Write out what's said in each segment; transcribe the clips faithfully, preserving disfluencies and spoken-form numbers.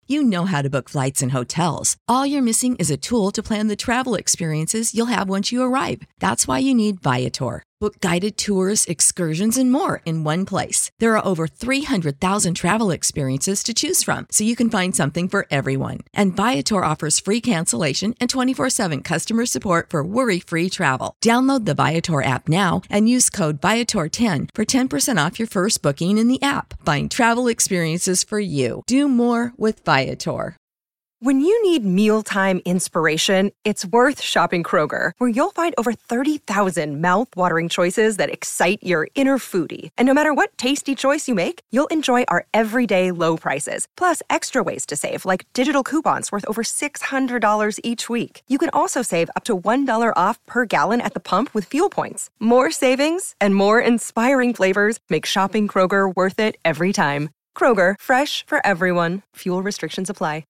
You know how to book flights and hotels. All you're missing is a tool to plan the travel experiences you'll have once you arrive. That's why you need Viator. Book guided tours, excursions, and more in one place. There are over three hundred thousand travel experiences to choose from, so you can find something for everyone. And Viator offers free cancellation and twenty-four seven customer support for worry-free travel. Download the Viator app now and use code Viator ten for ten percent off your first booking in the app. Find travel experiences for you. Do more with Viator. When you need mealtime inspiration, it's worth shopping Kroger, where you'll find over thirty thousand mouth-watering choices that excite your inner foodie. And no matter what tasty choice you make, you'll enjoy our everyday low prices, plus extra ways to save, like digital coupons worth over six hundred dollars each week. You can also save up to one dollar off per gallon at the pump with fuel points. More savings and more inspiring flavors make shopping Kroger worth it every time. Kroger, fresh for everyone. Fuel restrictions apply.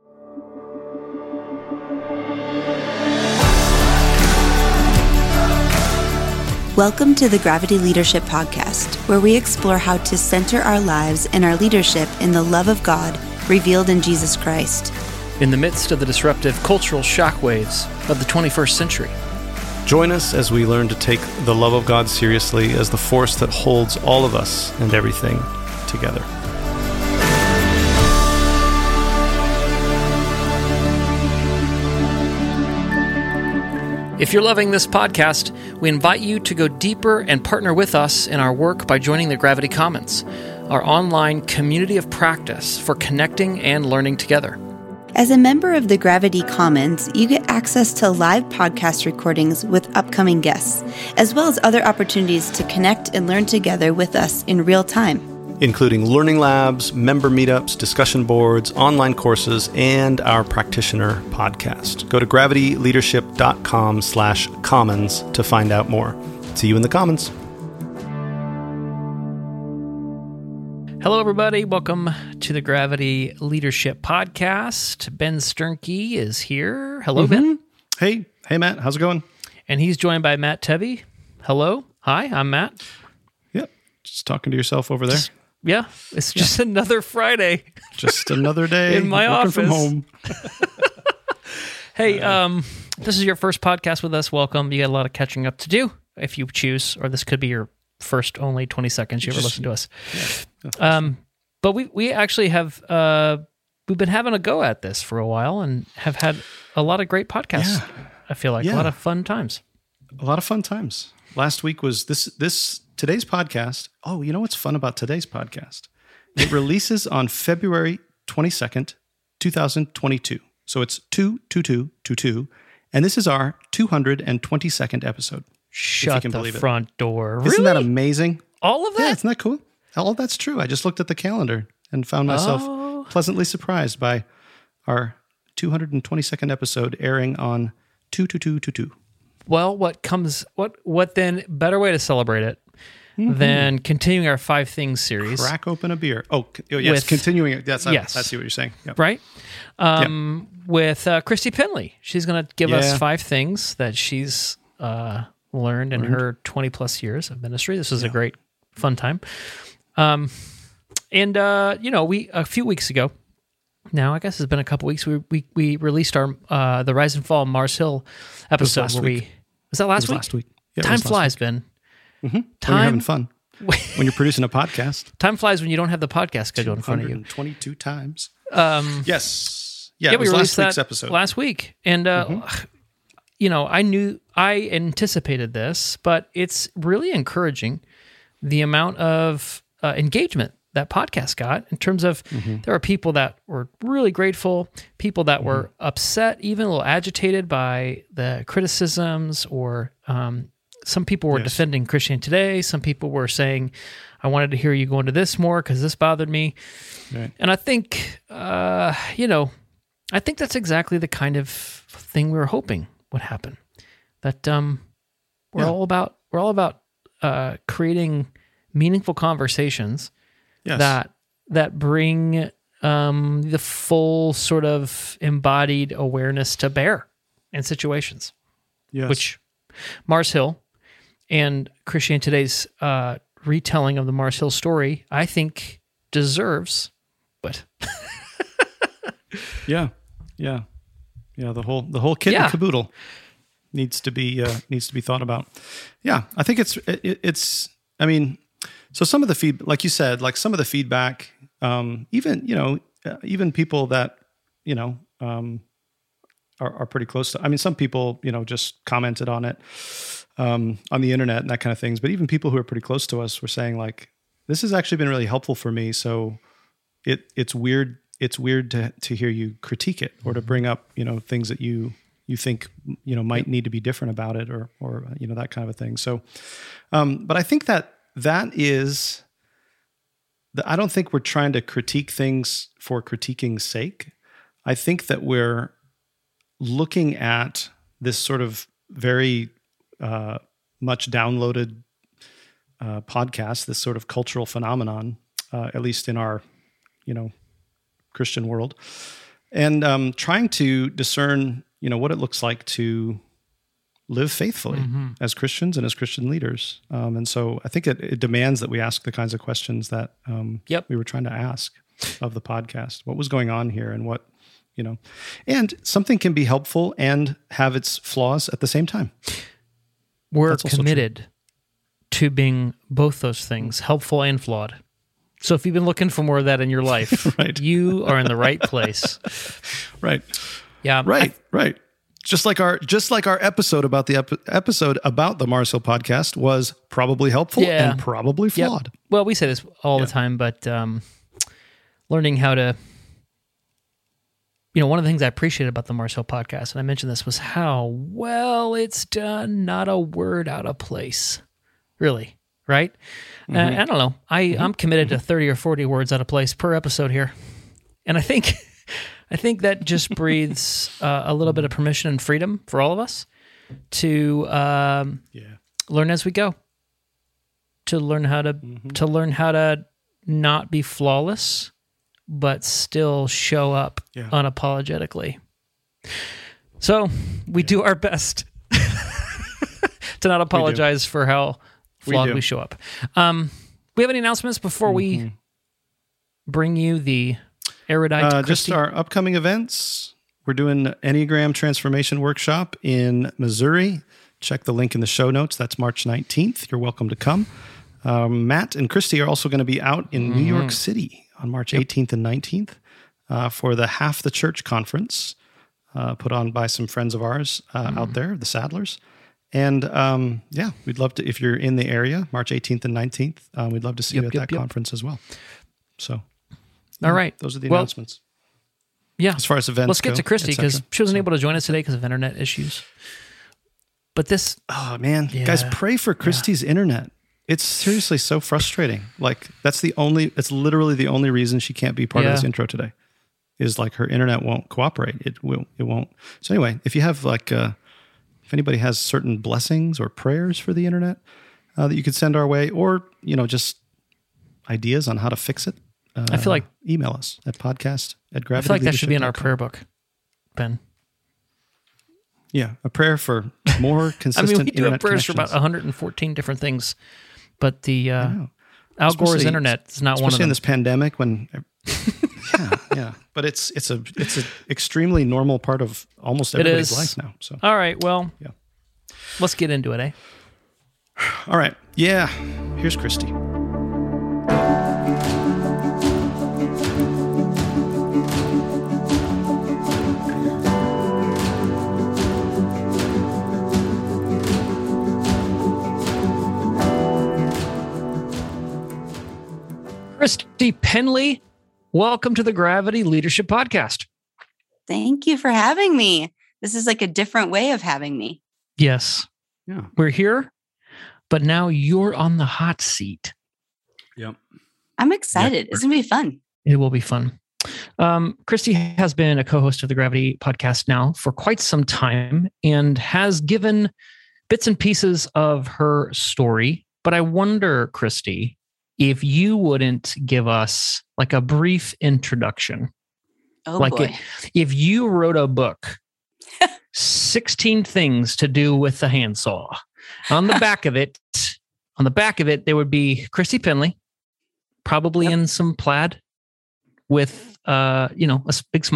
Welcome to the Gravity Leadership Podcast, where we explore how to center our lives and our leadership in the love of God revealed in Jesus Christ. In the midst of the disruptive cultural shockwaves of the twenty-first century. Join us as we learn to take the love of God seriously as the force that holds all of us and everything together. If you're loving this podcast, we invite you to go deeper and partner with us in our work by joining the Gravity Commons, our online community of practice for connecting and learning together. As a member of the Gravity Commons, you get access to live podcast recordings with upcoming guests, as well as other opportunities to connect and learn together with us in real time, including learning labs, member meetups, discussion boards, online courses, and our practitioner podcast. Go to gravityleadership.com slash commons to find out more. See you in the commons. Hello, everybody. Welcome to the Gravity Leadership Podcast. Ben Sternke is here. Hello, mm-hmm. Ben. Hey. Hey, Matt. How's it going? And he's joined by Matt Tebbe. Hello. Hi, I'm Matt. Yep. Just talking to yourself over there. Just, yeah. It's yeah. just another Friday. Just another day in my working office. from home. Hey, um, this is your first podcast with us. Welcome. You got a lot of catching up to do if you choose, or this could be your first only twenty seconds you ever listen to us. Yeah, um, but we we actually have uh, we've been having a go at this for a while and have had a lot of great podcasts. Yeah. I feel like yeah. a lot of fun times. A lot of fun times. Last week was this this today's podcast. Oh, you know what's fun about today's podcast? It releases on February twenty-second, twenty twenty-two. So it's two two two two two, and this is our two hundred twenty-second episode. Shut the front it. door. Isn't really? that amazing? All of that? Yeah, isn't that cool? All of that's true. I just looked at the calendar and found myself oh. pleasantly surprised by our two hundred twenty-second episode airing on two two two two two. Well, what comes, what what then, better way to celebrate it mm-hmm. than continuing our Five Things series. Crack open a beer. Oh, oh yes, with, continuing it. That's, yes. I, I see what you're saying. Yep. Right? Um, yep. With uh, Christy Penley. She's going to give yeah. us five things that she's uh, learned in learned. her twenty plus years of ministry. This was yeah. a great, fun time. Um, and, uh, you know, we, a few weeks ago, now I guess it's been a couple weeks, we we, we released our, uh, the Rise and Fall of Mars Hill episode. Last where week. we Was that last was week? Last week. Yeah, time flies, week. Ben. Mm-hmm. Time when you're having fun. When you're producing a podcast. Time flies when you don't have the podcast schedule in front of you. twenty-two times. Um, yes. Yeah, yeah it was we last released week's that episode. Last week. And, uh, mm-hmm. you know, I knew, I anticipated this, but it's really encouraging the amount of uh, engagement that podcast got in terms of mm-hmm. there are people that were really grateful, people that mm-hmm. were upset, even a little agitated by the criticisms, or um, some people were yes. defending Christianity Today. Some people were saying, I wanted to hear you go into this more because this bothered me. Right. And I think, uh, you know, I think that's exactly the kind of thing we were hoping would happen. That um, we're yeah. all about, we're all about uh, creating meaningful conversations Yes. that that bring um, the full sort of embodied awareness to bear in situations, yes. which Mars Hill and Christianity Today's uh, retelling of the Mars Hill story, I think, deserves. But Yeah, yeah, yeah. The whole the whole kit Yeah. and caboodle needs to be uh, needs to be thought about. Yeah, I think it's it, it's. I mean, so some of the feed, like you said, like some of the feedback, um, even you know, uh, even people that you know um, are, are pretty close to. I mean, some people you know just commented on it um, on the internet and that kind of things. But even people who are pretty close to us were saying like, this has actually been really helpful for me. So it it's weird. It's weird to to hear you critique it or to bring up, you know, things that you you think, you know, might need to be different about it or or you know, that kind of a thing. So, um, but I think that that is, the, I don't think we're trying to critique things for critiquing's sake. I think that we're looking at this sort of very uh, much downloaded uh, podcast, this sort of cultural phenomenon, uh, at least in our, you know, Christian world, and um, trying to discern, you know, what it looks like to live faithfully mm-hmm. as Christians and as Christian leaders. Um, and so I think it, it demands that we ask the kinds of questions that um, yep. we were trying to ask of the podcast. What was going on here and what, you know, and something can be helpful and have its flaws at the same time. We're committed to being both those things, helpful and flawed. So if you've been looking for more of that in your life, right. you are in the right place. Right. Yeah. Right. I, right. Just like our just like our episode about the ep- episode about the Mars Hill podcast was probably helpful yeah. and probably flawed. Yep. Well, we say this all yeah. the time, but um, learning how to, you know, one of the things I appreciated about the Mars Hill podcast, and I mentioned this, was how well it's done. Not a word out of place, really. Right? Mm-hmm. Uh, I don't know. I, mm-hmm. I'm committed to thirty or forty words out of place per episode here. And I think I think that just breathes uh, a little bit of permission and freedom for all of us to um, yeah. learn as we go. To learn how to mm-hmm. to learn how to not be flawless, but still show up yeah. unapologetically. So we yeah. do our best to not apologize for how flawed we, we show up. Um, we have any announcements before mm-hmm. we bring you the erudite uh, just our upcoming events. We're doing Enneagram Transformation Workshop in Missouri. Check the link in the show notes. That's March nineteenth. You're welcome to come. Um, Matt and Christy are also going to be out in mm-hmm. New York City on March yep. eighteenth and nineteenth uh, for the Half the Church Conference uh, put on by some friends of ours uh, mm. out there, the Sadlers. And um, yeah, we'd love to, if you're in the area, March eighteenth and nineteenth, uh, we'd love to see yep, you at yep, that yep. conference as well. So, all right. Those are the well, announcements. Yeah. As far as events Let's get go, to Christy because she wasn't so. able to join us today because of internet issues. But this... Oh, man. Yeah, Guys, pray for Christy's yeah. internet. It's seriously so frustrating. Like, that's the only, it's literally the only reason she can't be part yeah. of this intro today is like her internet won't cooperate. It will, it won't. So anyway, if you have like... Uh, If anybody has certain blessings or prayers for the internet uh, that you could send our way, or you know, just ideas on how to fix it, uh, I feel like email us at podcast at gravity. I feel like that should be in our prayer book, Ben. Yeah, a prayer for more consistent. I mean, we do internet have prayers for about one hundred fourteen different things, but the uh, Al Gore's internet is not one of them. Especially in this pandemic when. yeah, yeah, but it's it's a it's an extremely normal part of almost everybody's life now. So, all right, well, yeah, let's get into it, eh? All right, yeah. Here's Christy. Christy Penley. Welcome to the Gravity Leadership Podcast. Thank you for having me. This is like a different way of having me. Yes. Yeah. We're here, but now you're on the hot seat. Yep. I'm excited. Yeah. It's going to be fun. It will be fun. Um, Christy has been a co-host of the Gravity Podcast now for quite some time and has given bits and pieces of her story. But I wonder, Christy, if you wouldn't give us like a brief introduction. Oh, like boy. It, if you wrote a book, sixteen things to do with the handsaw. On the back of it, on the back of it, there would be Christy Penley, probably yep. in some plaid with, uh, you know, a big smile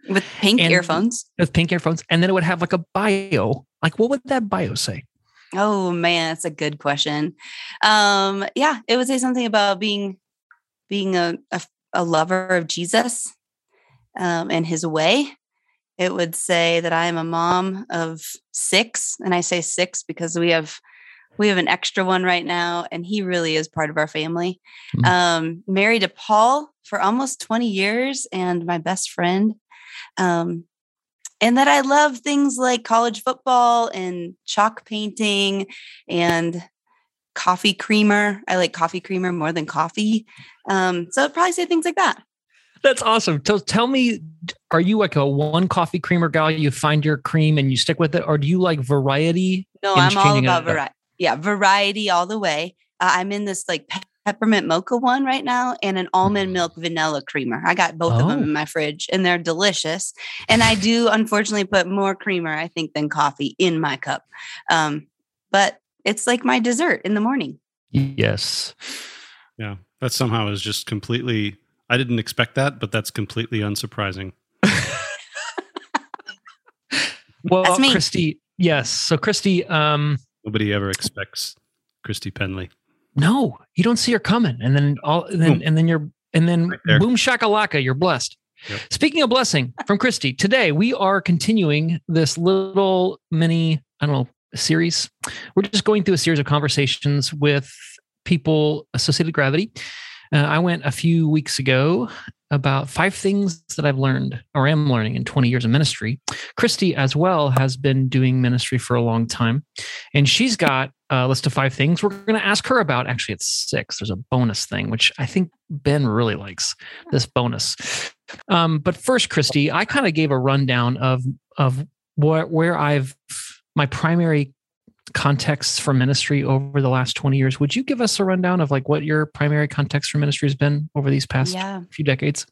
With pink and, earphones. With pink earphones. And then it would have like a bio. Like, what would that bio say? Oh man, that's a good question. Um, yeah, it would say something about being being a, a, a lover of Jesus um, and his way. It would say that I am a mom of six, and I say six because we have we have an extra one right now, and he really is part of our family. Mm-hmm. Um, married to Paul for almost twenty years, and my best friend. Um, And that I love things like college football and chalk painting and coffee creamer. I like coffee creamer more than coffee. Um, so I'd probably say things like that. That's awesome. So tell me, are you like a one coffee creamer gal? You find your cream and you stick with it? Or do you like variety? No, I'm all about variety. Yeah, variety all the way. Uh, I'm in this like pe- peppermint mocha one right now and an almond milk vanilla creamer. I got both oh. of them in my fridge and they're delicious. And I do unfortunately put more creamer, I think, than coffee in my cup. Um, but it's like my dessert in the morning. Yes. Yeah. That somehow is just completely, I didn't expect that, but that's completely unsurprising. Well, that's me. Christy, yes. So Christy, um, nobody ever expects Christy Penley. No, you don't see her coming. And then all, and then, and then you're, and then right boom shakalaka, you're blessed. Yep. Speaking of blessing from Christy, today we are continuing this little mini, I don't know, series. We're just going through a series of conversations with people associated with Gravity. Uh, I went a few weeks ago about five things that I've learned or am learning in twenty years of ministry. Christy as well has been doing ministry for a long time. And she's got a list of five things we're going to ask her about. Actually, it's six. There's a bonus thing, which I think Ben really likes, this bonus. Um, but first, Christy, I kind of gave a rundown of, of where, where I've, my primary contexts for ministry over the last twenty years. Would you give us a rundown of like what your primary context for ministry has been over these past yeah. few decades?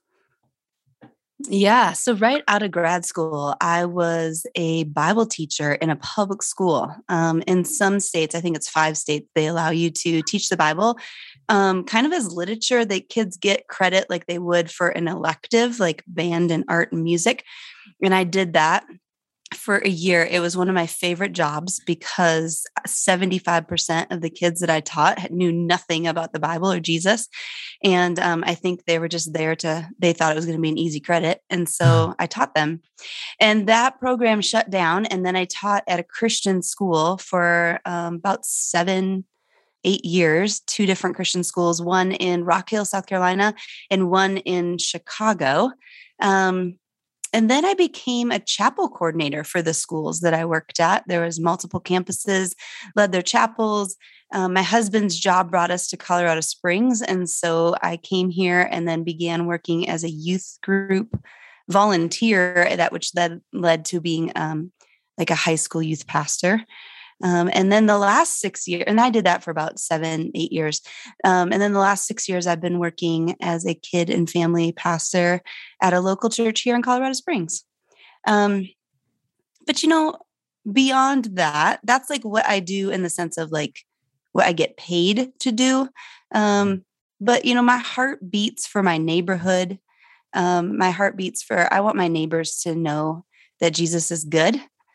Yeah. So right out of grad school, I was a Bible teacher in a public school. Um, in some states, I think it's five states, they allow you to teach the Bible um, kind of as literature that kids get credit like they would for an elective, like band and art and music. And I did that for a year. It was one of my favorite jobs because seventy-five percent of the kids that I taught knew nothing about the Bible or Jesus. And um, I think they were just there to, they thought it was going to be an easy credit. And so I taught them. And that program shut down. And then I taught at a Christian school for um, about seven, eight years, two different Christian schools, one in Rock Hill, South Carolina, and one in Chicago. Um, And then I became a chapel coordinator for the schools that I worked at. There was multiple campuses, led their chapels. Um, my husband's job brought us to Colorado Springs. And so I came here and then began working as a youth group volunteer, that which led, led to being um, like a high school youth pastor. Um, and then the last six years, and I did that for about seven, eight years. Um, and then the last six years, I've been working as a kid and family pastor at a local church here in Colorado Springs. Um, but, you know, beyond that, that's like what I do in the sense of like what I get paid to do. Um, but, you know, my heart beats for my neighborhood. Um, my heart beats for, I want my neighbors to know that Jesus is good.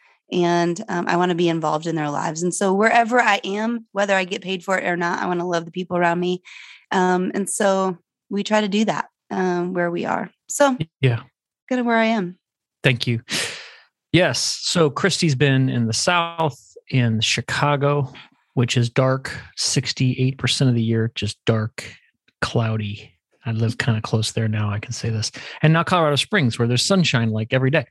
And um, I want to be involved in their lives. And so wherever I am, whether I get paid for it or not, I want to love the people around me. Um, and so we try to do that um, where we are. So yeah, kind of where I am. Thank you. Yes. So Christy's been in the South, in Chicago, which is dark, sixty-eight percent of the year, just dark, cloudy. I live kind of close there now, I can say this. And now Colorado Springs, where there's sunshine like every day.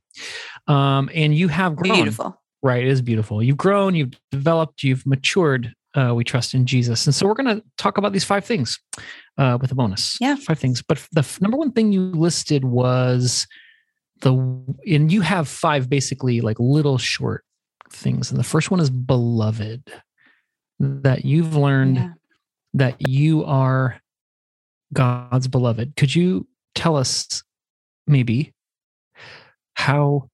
Um, and you have grown. Beautiful. Right, it is beautiful. You've grown, you've developed, you've matured. Uh, we trust in Jesus. And so we're going to talk about these five things uh, with a bonus. Yeah. Five things. But the f- number one thing you listed was the, and you have five basically like little short things. And the first one is beloved, that you've learned yeah. that you are God's beloved. Could you tell us maybe how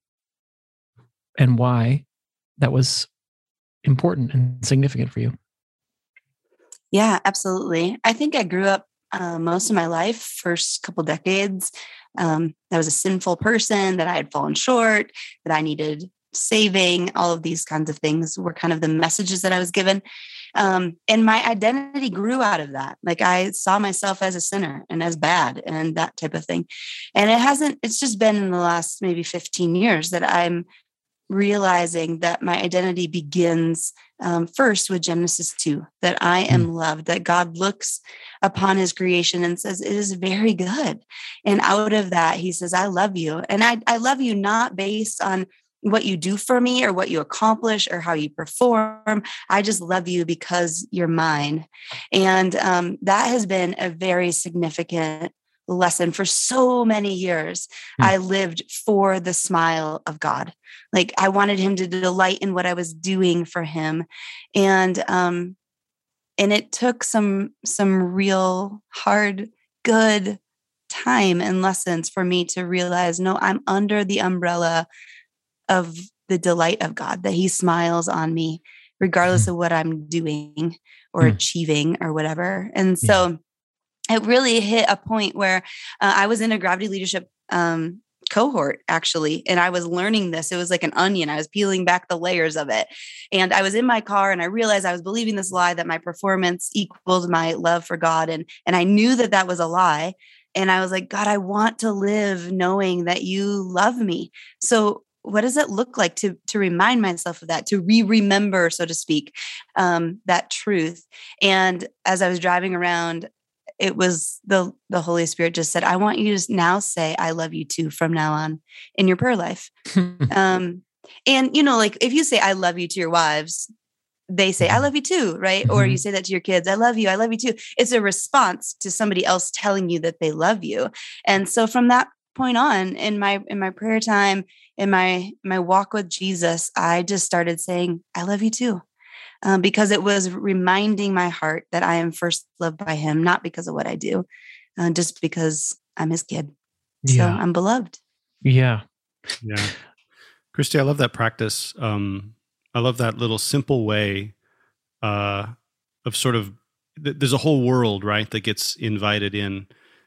and why that was important and significant for you? Yeah, absolutely. I think I grew up uh, most of my life, first couple decades, um, I was a sinful person, that I had fallen short, that I needed saving. All of these kinds of things were kind of the messages that I was given. Um, and my identity grew out of that. Like I saw myself as a sinner and as bad and that type of thing. And it hasn't, it's just been in the last maybe fifteen years that I'm realizing that my identity begins um, first with Genesis two, that I am loved, that God looks upon his creation and says, it is very good. And out of that, he says, I love you. And I, I love you not based on what you do for me or what you accomplish or how you perform. I just love you because you're mine. And um, that has been a very significant lesson for so many years. Mm. I lived for the smile of God. Like I wanted him to delight in what I was doing for him. And, um, and it took some, some real hard, good time and lessons for me to realize, no, I'm under the umbrella of the delight of God, that he smiles on me regardless of what I'm doing or mm. achieving or whatever. And so yeah. it really hit a point where uh, I was in a Gravity Leadership um, cohort, actually, and I was learning this. It was like an onion. I was peeling back the layers of it. And I was in my car and I realized I was believing this lie that my performance equaled my love for God. And, and I knew that that was a lie. And I was like, God, I want to live knowing that you love me. So what does it look like to, to remind myself of that, to re-remember, so to speak, um, that truth? And as I was driving around, it was the, the Holy Spirit just said, I want you to now say, I love you too from now on in your prayer life. um, and, you know, like if you say, I love you to your wives, they say, I love you too, right? Mm-hmm. Or you say that to your kids, I love you, I love you too. It's a response to somebody else telling you that they love you. And so from that point on in my, in my prayer time, in my, my walk with Jesus, I just started saying, I love you too. Um, because it was reminding my heart that I am first loved by him, not because of what I do, uh, just because I'm his kid. Yeah. So I'm beloved. Yeah. Yeah. Christy, I love that practice. Um, I love that little simple way uh, of sort of, th- there's a whole world, right, that gets invited in.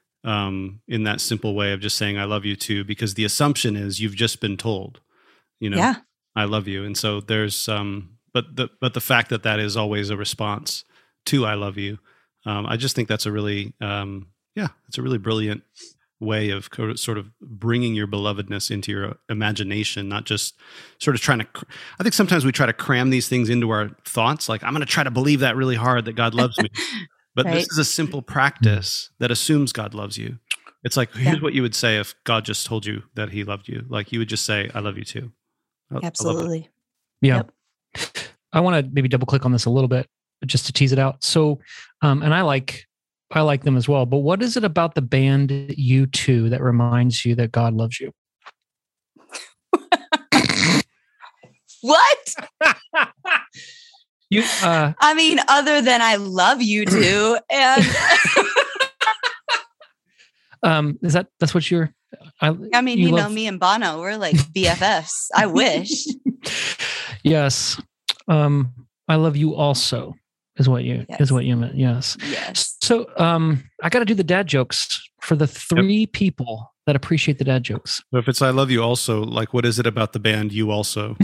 Um, in that simple way of just saying, I love you too, because the assumption is you've just been told, you know, yeah. I love you. And so there's, um, but the, but the fact that that is always a response to, I love you. Um, I just think that's a really, um, yeah, it's a really brilliant way of co- sort of bringing your belovedness into your imagination, not just sort of trying to, cr- I think sometimes we try to cram these things into our thoughts. Like, I'm going to try to believe that really hard that God loves me. But right. This is a simple practice that assumes God loves you. It's like, here's yeah. what you would say if God just told you that he loved you. Like you would just say, I love you too. I, Absolutely. I yeah. Yep. I want to maybe double click on this a little bit just to tease it out. So, um, and I like, I like them as well, but what is it about the band U two that reminds you that God loves you? What? You, uh, I mean, other than I love you too. And um, is that, that's what you're, I, I mean, you, you love... know, me and Bono, we're like B F Fs. I wish. Yes. Um, I love you also is what you, yes. is what you meant. Yes. Yes. So, um, I got to do the dad jokes for the three yep. people that appreciate the dad jokes. So if it's, I love you also, like, what is it about the band You Also?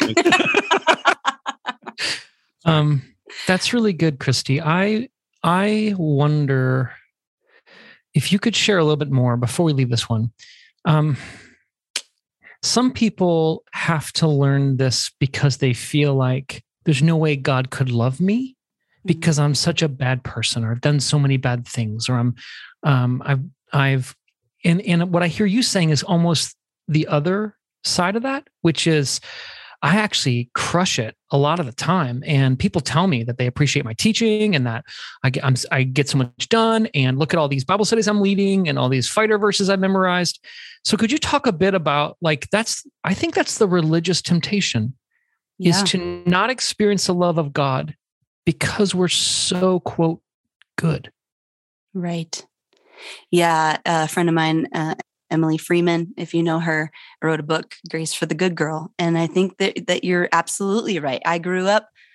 Um, that's really good, Christy. I I wonder if you could share a little bit more before we leave this one. Um, some people have to learn this because they feel like there's no way God could love me because I'm such a bad person, or I've done so many bad things, or I'm um, I've I've and and what I hear you saying is almost the other side of that, which is, I actually crush it a lot of the time. And people tell me that they appreciate my teaching and that I get, I'm, I get so much done, and look at all these Bible studies I'm leading and all these fighter verses I've memorized. So could you talk a bit about, like, that's, I think that's the religious temptation yeah. is to not experience the love of God because we're so, quote, good. Right. Yeah. A friend of mine, uh, Emily Freeman, if you know her, wrote a book, Grace for the Good Girl. And I think that, that you're absolutely right. I grew up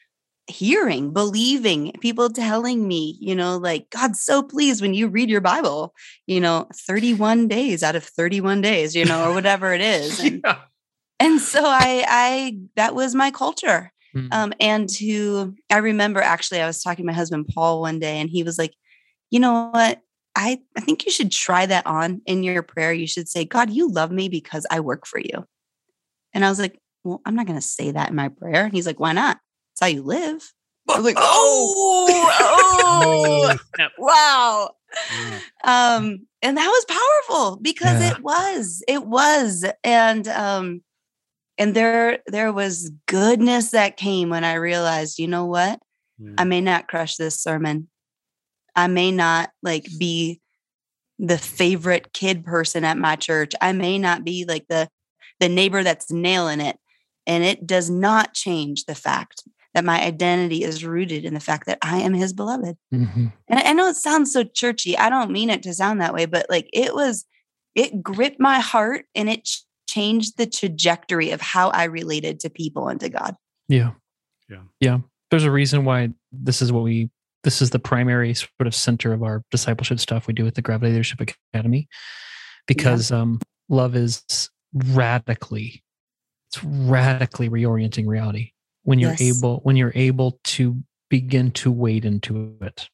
hearing, believing, people telling me, you know, like, God's so pleased when you read your Bible, you know, thirty-one days out of thirty-one days, you know, or whatever it is. And, Yeah. and so I, I, that was my culture. Mm. Um, and to, I remember actually, I was talking to my husband, Paul, one day, and he was like, you know what? I, I think you should try that on in your prayer. You should say, God, you love me because I work for you. And I was like, well, I'm not going to say that in my prayer. And he's like, why not? It's how you live. I was like, oh, oh, Yep. wow. Yeah. Um, and that was powerful because Yeah. it was, it was. And, um, and there, there was goodness that came when I realized, you know what? Mm. I may not crush this sermon. I may not like be the favorite kid person at my church. I may not be like the, the neighbor that's nailing it. And it does not change the fact that my identity is rooted in the fact that I am his beloved. Mhm. And I know it sounds so churchy. I don't mean it to sound that way, but like it was, it gripped my heart and it ch- changed the trajectory of how I related to people and to God. Yeah. Yeah. Yeah. There's a reason why this is what we, this is the primary sort of center of our discipleship stuff we do at the Gravity Leadership Academy, because um, love is radically, it's radically reorienting reality when you're Yes. able, when you're able to begin to wade into it.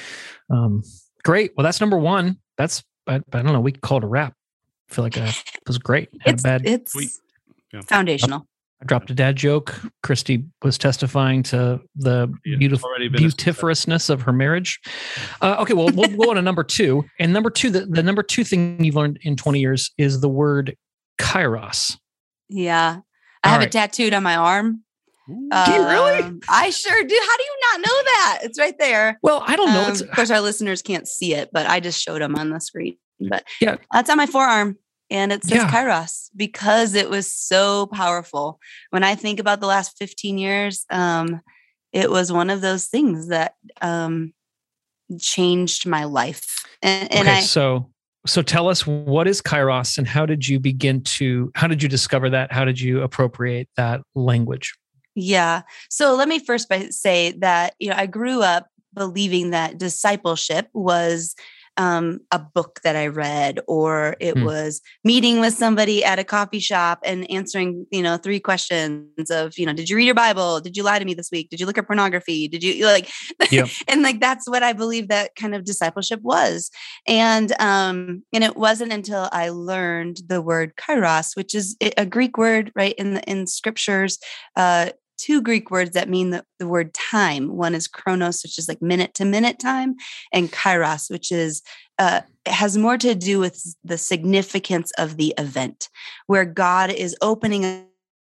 Um, great. Well, that's number one. That's, I, I don't know, we could call it a wrap. I feel like that was great. Had It's, a bad, it's Sweet. Yeah. foundational. I dropped a dad joke. Christy was testifying to the Yeah, beautiful already been a success. beautifulousness of her marriage. Uh, okay, well, we'll go on to number two. And number two, the, the number two thing you've learned in twenty years is the word kairos. Yeah. I All have right. it tattooed on my arm. Do you really? Um, I sure do. How do you not know that? It's right there. Well, I don't know. Um, It's, of course, our listeners can't see it, but I just showed them on the screen. But Yeah. that's on my forearm. And it says Yeah. Kairos because it was so powerful. When I think about the last fifteen years, um, it was one of those things that um, changed my life. And, and okay, I, so so tell us, what is kairos and how did you begin to, how did you discover that? How did you appropriate that language? yeah. So let me first by say that, you know, I grew up believing that discipleship was um, a book that I read, or it Hmm. was meeting with somebody at a coffee shop and answering, you know, three questions of, you know, did you read your Bible? Did you lie to me this week? Did you look at pornography? Did you like, Yep. and like, that's what I believe that kind of discipleship was. And, um, and it wasn't until I learned the word kairos, which is a Greek word, right? In the, in scriptures, uh, two Greek words that mean the, the word time. One is chronos, which is like minute to minute time, and kairos, which is uh, has more to do with the significance of the event, where God is opening,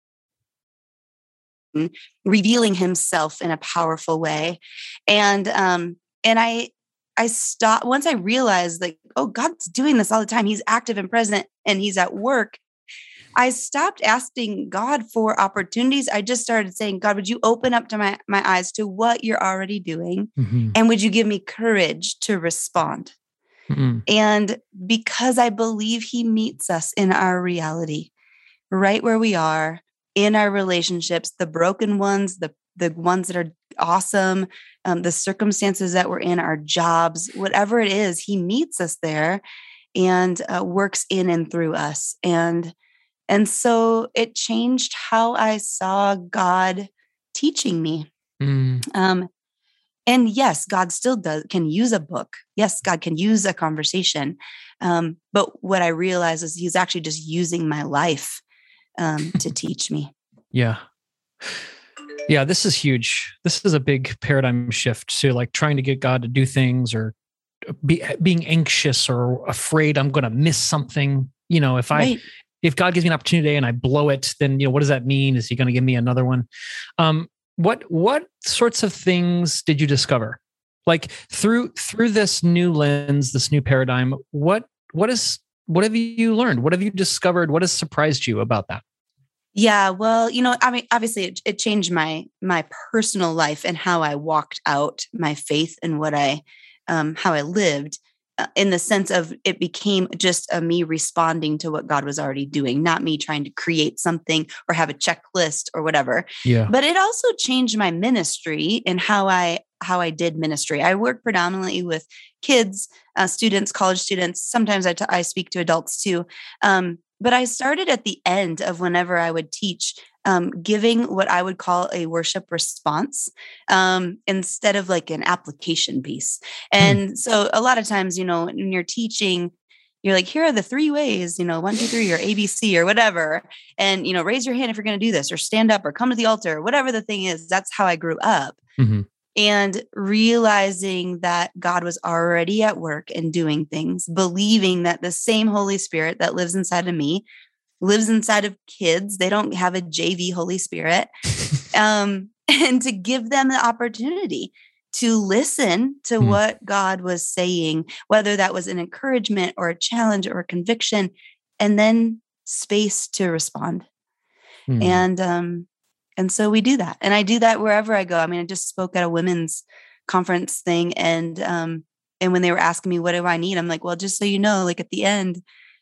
revealing himself in a powerful way. And um, and I I stopped once I realized like, oh, God's doing this all the time. He's active and present and he's at work. I stopped asking God for opportunities. I just started saying, God, would you open up to my, my eyes to what you're already doing? Mm-hmm. And would you give me courage to respond? Mm-hmm. And because I believe he meets us in our reality, right where we are, in our relationships, the broken ones, the, the ones that are awesome, um, the circumstances that we're in, our jobs, whatever it is, he meets us there and uh, works in and through us. And And so it changed how I saw God teaching me. Mm. Um, and yes, God still does can use a book. Yes, God can use a conversation. Um, but what I realized is he's actually just using my life um, to teach me. Yeah. Yeah, this is huge. This is a big paradigm shift to like trying to get God to do things or be, being anxious or afraid I'm going to miss something. You know, if I, Right. if God gives me an opportunity and I blow it, then, you know, what does that mean? Is he going to give me another one? Um, what, what sorts of things did you discover? Like through, through this new lens, this new paradigm, what, what is, what have you learned? What have you discovered? What has surprised you about that? Yeah, well, you know, I mean, obviously it, it changed my, my personal life and how I walked out my faith and what I, um, how I lived. uh, in the sense of it became just a me responding to what God was already doing, not me trying to create something or have a checklist or whatever. Yeah. But it also changed my ministry and how I how I did ministry. I work predominantly with kids, uh, students, college students. Sometimes I, t- I speak to adults too. Um, but I started at the end of whenever I would teach, um, giving what I would call a worship response um, instead of like an application piece. And hmm. so a lot of times, you know, when you're teaching, you're like, here are the three ways, you know, one, two, three, or A B C or whatever. And, you know, raise your hand if you're going to do this, or stand up or come to the altar, or whatever the thing is. That's how I grew up. Mm-hmm. And realizing that God was already at work and doing things, believing that the same Holy Spirit that lives inside of me lives inside of kids. They don't have a J V Holy Spirit. um, and to give them the opportunity to listen to mm. what God was saying, whether that was an encouragement or a challenge or a conviction, and then space to respond. Mm. And, um, And so we do that. And I do that wherever I go. I mean, I just spoke at a women's conference thing. And, um, and when they were asking me, what do I need? I'm like, well, just so you know, like at the end,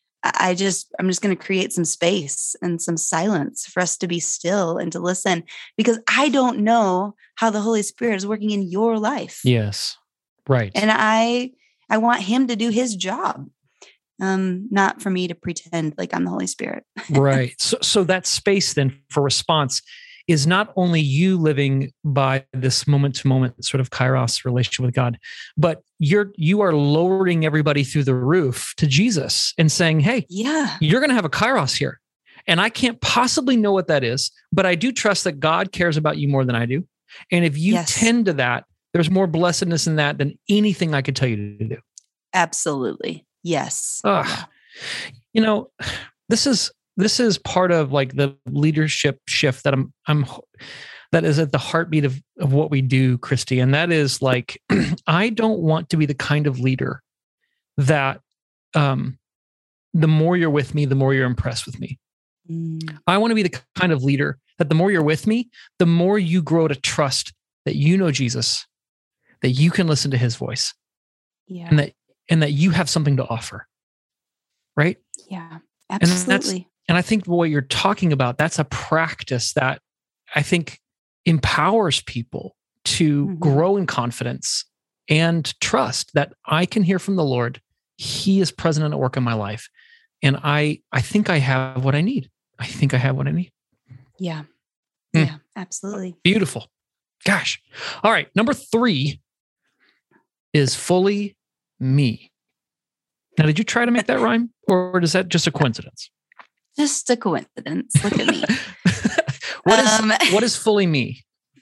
I just, I'm just going to create some space and some silence for us to be still and to listen, because I don't know how the Holy Spirit is working in your life. Yes. Right. And I, I want him to do his job. Um, not for me to pretend like I'm the Holy Spirit. Right. So, so that space then for response is not only you living by this moment to moment sort of kairos relationship with God, but you're, you are lowering everybody through the roof to Jesus and saying, hey, yeah, you're going to have a kairos here. And I can't possibly know what that is, but I do trust that God cares about you more than I do. And if you yes. tend to that, there's more blessedness in that than anything I could tell you to do. Absolutely. Yes. Ugh. Yeah. You know, this is, This is part of like the leadership shift that I'm, I'm, that is at the heartbeat of, of what we do, Christy. And that is like, I don't want to be the kind of leader that, um, the more you're with me, the more you're impressed with me. Mm. I want to be the kind of leader that the more you're with me, the more you grow to trust that you know Jesus, that you can listen to his voice, yeah, and that, and that you have something to offer. Right? Yeah, absolutely. And I think what you're talking about, that's a practice that I think empowers people to mm-hmm. grow in confidence and trust that I can hear from the Lord. He is present and at work in my life. And I, I think I have what I need. I think I have what I need. Yeah. Mm. Yeah, absolutely. Beautiful. Gosh. All right. Number three is fully me. Now, did you try to make that rhyme, or is that just a coincidence? Just a coincidence. Look at me. what is um, what is fully me?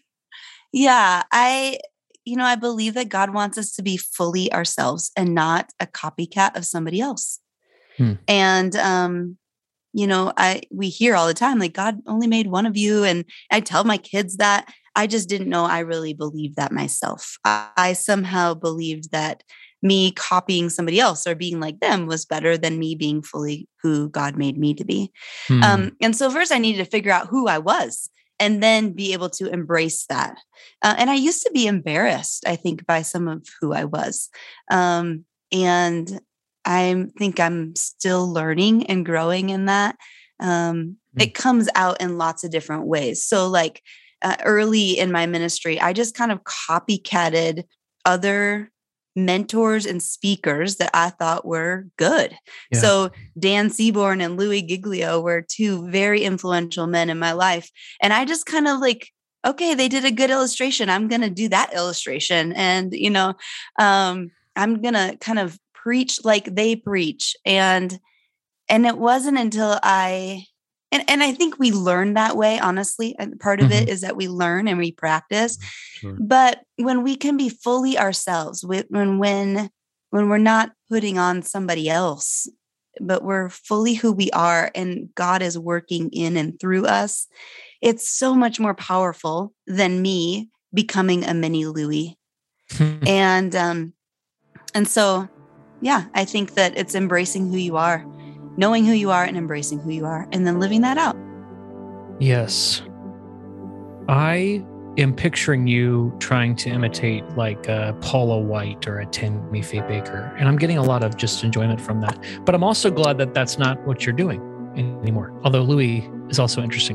Yeah, I, you know, I believe that God wants us to be fully ourselves and not a copycat of somebody else. Hmm. And, um, you know, I we hear all the time, like, God only made one of you. And I tell my kids that. I just didn't know I really believed that myself. I, I somehow believed that me copying somebody else or being like them was better than me being fully who God made me to be. Hmm. Um, and so first I needed to figure out who I was and then be able to embrace that. Uh, and I used to be embarrassed, I think, by some of who I was. Um, and I think I'm still learning and growing in that. Um, hmm. It comes out in lots of different ways. So like uh, early in my ministry, I just kind of copycatted other mentors and speakers that I thought were good. Yeah. So Dan Seaborn and Louis Giglio were two very influential men in my life. And I just kind of like, okay, they did a good illustration. I'm going to do that illustration. And, you know, um, I'm going to kind of preach like they preach. And, and it wasn't until I, and, and I think we learn that way, honestly. And part of mm-hmm. it is that we learn and we practice. Sure. But when we can be fully ourselves, when, when, when we're not putting on somebody else, but we're fully who we are and God is working in and through us, it's so much more powerful than me becoming a mini Louis. and, um, and so, yeah, I think that it's embracing who you are, knowing who you are and embracing who you are, and then living that out. Yes. I am picturing you trying to imitate like a Paula White or a Tammy Faye Baker. And I'm getting a lot of just enjoyment from that. But I'm also glad that that's not what you're doing anymore. Although Louis is also interesting.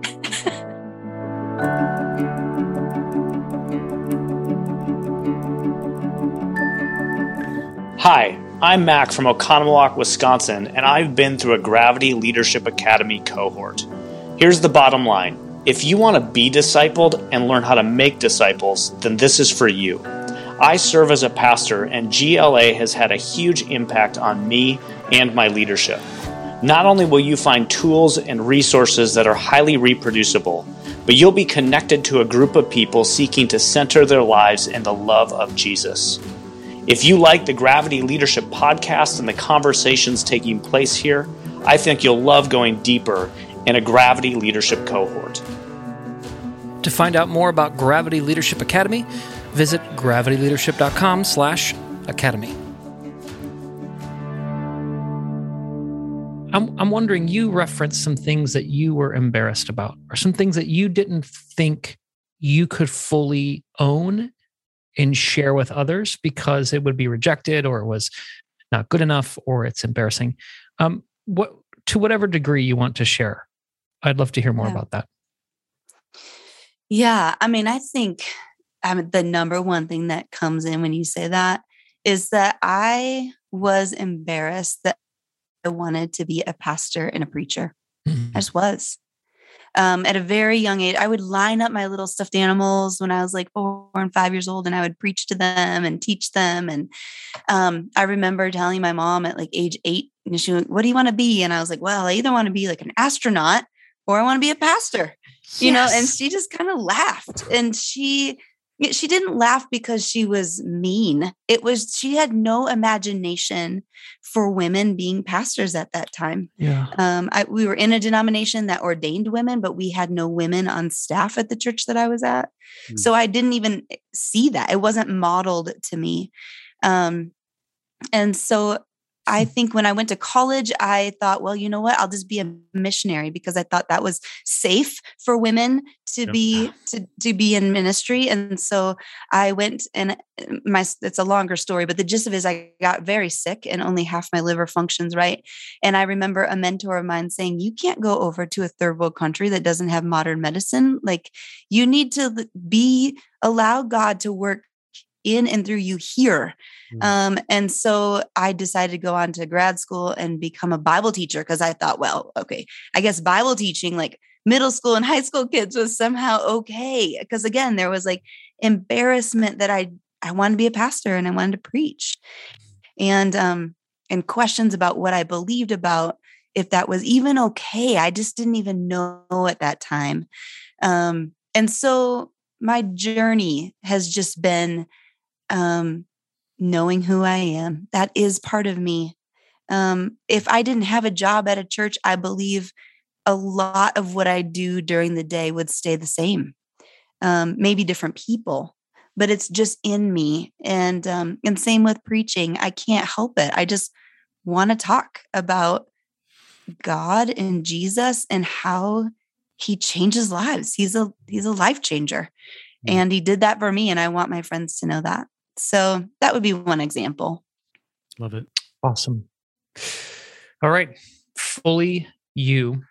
Hi, I'm Mac from Oconomowoc, Wisconsin, and I've been through a Gravity Leadership Academy cohort. Here's the bottom line. If you want to be discipled and learn how to make disciples, then this is for you. I serve as a pastor, and G L A has had a huge impact on me and my leadership. Not only will you find tools and resources that are highly reproducible, but you'll be connected to a group of people seeking to center their lives in the love of Jesus. If you like the Gravity Leadership podcast and the conversations taking place here, I think you'll love going deeper in a Gravity Leadership cohort. To find out more about Gravity Leadership Academy, visit gravityleadership.com slash academy. I'm, I'm wondering, you referenced some things that you were embarrassed about, or some things that you didn't think you could fully own and share with others because it would be rejected, or it was not good enough, or it's embarrassing. Um, what, to whatever degree you want to share, I'd love to hear more yeah. about that. Yeah. I mean, I think I mean, the number one thing that comes in when you say that is that I was embarrassed that I wanted to be a pastor and a preacher. Mm-hmm. I just was. Um, at a very young age, I would line up my little stuffed animals when I was like four and five years old, and I would preach to them and teach them. And um, I remember telling my mom at like age eight, and she went, "What do you want to be?" And I was like, "Well, I either want to be like an astronaut or I want to be a pastor." You yes. know, and she just kind of laughed, and she, she didn't laugh because she was mean. It was, she had no imagination for women being pastors at that time. Yeah. Um, I, we were in a denomination that ordained women, but we had no women on staff at the church that I was at. Mm. So I didn't even see that. It wasn't modeled to me. Um, and so I think when I went to college, I thought, well, you know what? I'll just be a missionary, because I thought that was safe for women to yep. be to, to be in ministry. And so I went, and my it's a longer story, but the gist of it is I got very sick and only half my liver functions right. And I remember a mentor of mine saying, "You can't go over to a third world country that doesn't have modern medicine. Like, you need to be allow God to work in and through you here." Um, and so I decided to go on to grad school and become a Bible teacher, because I thought, well, okay, I guess Bible teaching like middle school and high school kids was somehow okay. Because again, there was like embarrassment that I, I wanted to be a pastor and I wanted to preach, and, um, and questions about what I believed about if that was even okay. I just didn't even know at that time. Um, and so my journey has just been, um, knowing who I am. That is part of me. Um, if I didn't have a job at a church, I believe a lot of what I do during the day would stay the same. Um, maybe different people, but it's just in me. And, um, and same with preaching. I can't help it. I just want to talk about God and Jesus and how he changes lives. He's a, he's a life changer. Mm-hmm. And he did that for me. And I want my friends to know that. So that would be one example. Love it. Awesome. All right. Fully you.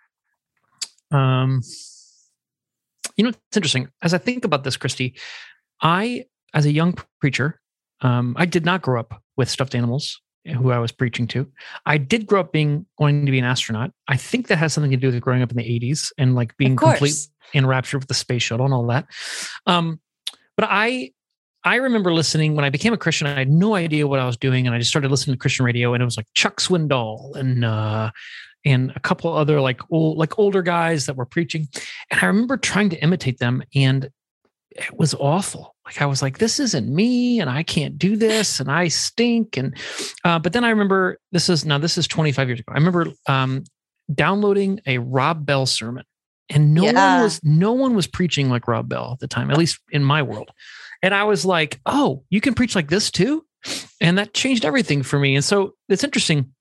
Um, you know, it's interesting. As I think about this, Christy, I, as a young preacher, um, I did not grow up with stuffed animals who I was preaching to. I did grow up being wanting to be an astronaut. I think that has something to do with growing up in the eighties and like being complete enraptured with the space shuttle and all that. Um, but I, I remember listening when I became a Christian. I had no idea what I was doing, and I just started listening to Christian radio. And it was like Chuck Swindoll and uh, and a couple other like old, like older guys that were preaching. And I remember trying to imitate them, and it was awful. Like I was like, "This isn't me, and I can't do this, and I stink." And uh, but then I remember this is now this is twenty-five years ago. I remember um, downloading a Rob Bell sermon, and no yeah. one was no one was preaching like Rob Bell at the time, at least in my world. And I was like, "Oh, you can preach like this too?" And that changed everything for me. And so it's interesting.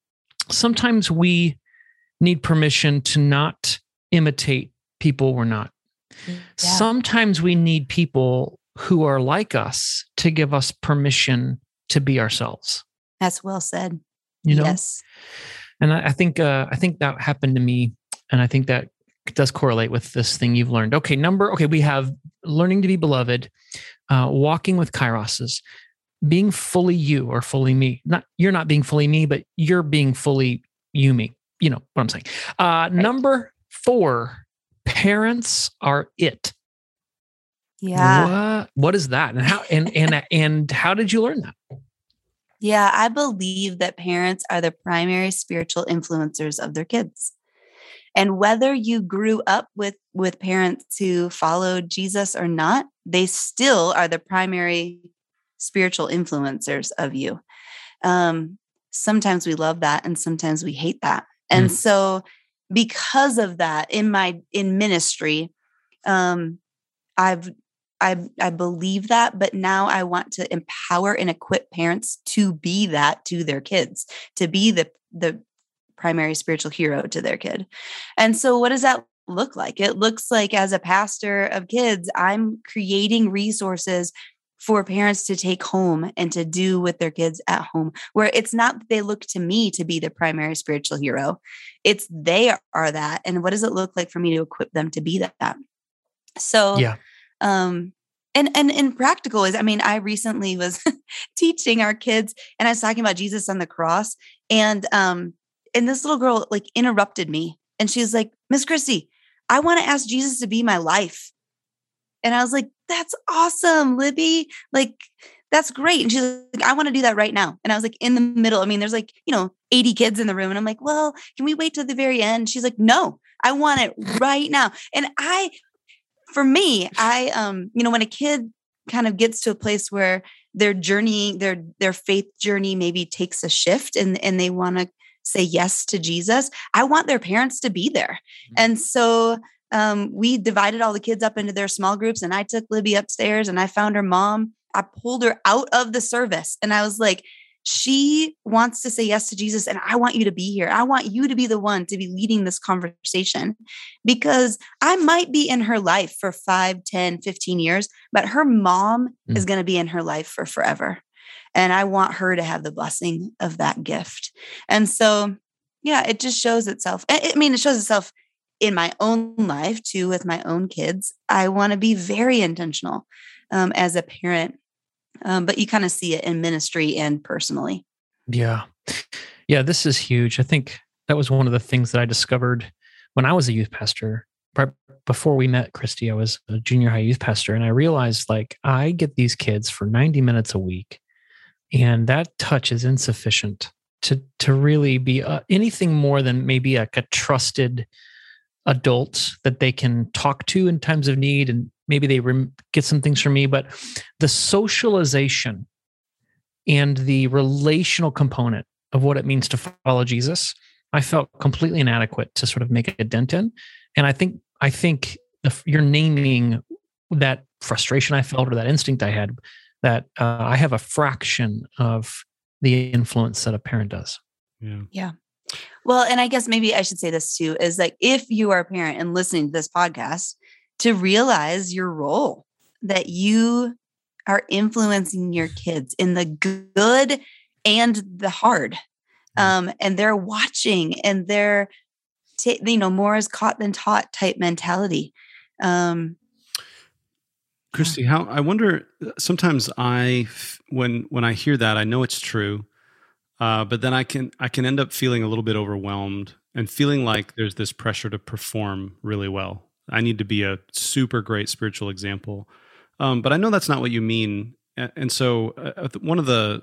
Sometimes we need permission to not imitate people we're not. Yeah. Sometimes we need people who are like us to give us permission to be ourselves. That's well said. You know? Yes. And I, I think uh, I think that happened to me, and I think that does correlate with this thing you've learned. Okay, number. Okay, we have learning to be beloved, uh, walking with kairoses, being fully you or fully me. Not you're not being fully me, but you're being fully you me. You know what I'm saying. Uh, right. Number four, parents are it. Yeah. What what is that, and how and and and how did you learn that? Yeah, I believe that parents are the primary spiritual influencers of their kids. And whether you grew up with, with parents who followed Jesus or not, they still are the primary spiritual influencers of you. Um, sometimes we love that and sometimes we hate that. And mm. so because of that, in my in ministry, um, I've I, I believe that, but now I want to empower and equip parents to be that to their kids, to be the, the primary spiritual hero to their kid. And so what does that look like? It looks like, as a pastor of kids, I'm creating resources for parents to take home and to do with their kids at home, where it's not that they look to me to be the primary spiritual hero. It's they are that. And what does it look like for me to equip them to be that? So, yeah. Um, and, and in practical ways, I mean, I recently was teaching our kids and I was talking about Jesus on the cross, and, um, and this little girl like interrupted me and she was like, Miss Christy, I want to ask Jesus to be my life. And I was like, that's awesome, Libby. Like, that's great. And she's like, I want to do that right now. And I was like, in the middle, I mean, there's like, you know, eighty kids in the room. And I'm like, well, can we wait till the very end? She's like, no, I want it right now. And I, For me, I, um, you know, when a kid kind of gets to a place where their journey, their their faith journey maybe takes a shift and, and they want to say yes to Jesus, I want their parents to be there. Mm-hmm. And so um, we divided all the kids up into their small groups, and I took Libby upstairs and I found her mom. I pulled her out of the service and I was like, she wants to say yes to Jesus, and I want you to be here. I want you to be the one to be leading this conversation, because I might be in her life for five, ten, fifteen years, but her mom mm. is going to be in her life for forever. And I want her to have the blessing of that gift. And so, yeah, it just shows itself. I mean, it shows itself in my own life too, with my own kids. I want to be very intentional um, as a parent. Um, but you kind of see it in ministry and personally. Yeah. Yeah, this is huge. I think that was one of the things that I discovered when I was a youth pastor. Right before we met, Christy, I was a junior high youth pastor, and I realized, like, I get these kids for ninety minutes a week, and that touch is insufficient to to really be uh, anything more than maybe like a trusted adult that they can talk to in times of need, and maybe they rem- get some things from me. But the socialization and the relational component of what it means to follow Jesus, I felt completely inadequate to sort of make a dent in. And I think I think the, you're naming that frustration I felt, or that instinct I had, that uh, I have a fraction of the influence that a parent does. Yeah. Yeah. Well, and I guess maybe I should say this too, is like, if you are a parent and listening to this podcast, to realize your role, that you are influencing your kids in the good and the hard. Um, and they're watching, and they're, t- you know, more is caught than taught type mentality. Um, Christy, how, I wonder, sometimes I, when, when I hear that, I know it's true. Uh, but then I can I can end up feeling a little bit overwhelmed and feeling like there's this pressure to perform really well. I need to be a super great spiritual example. Um, but I know that's not what you mean. And so uh, one of the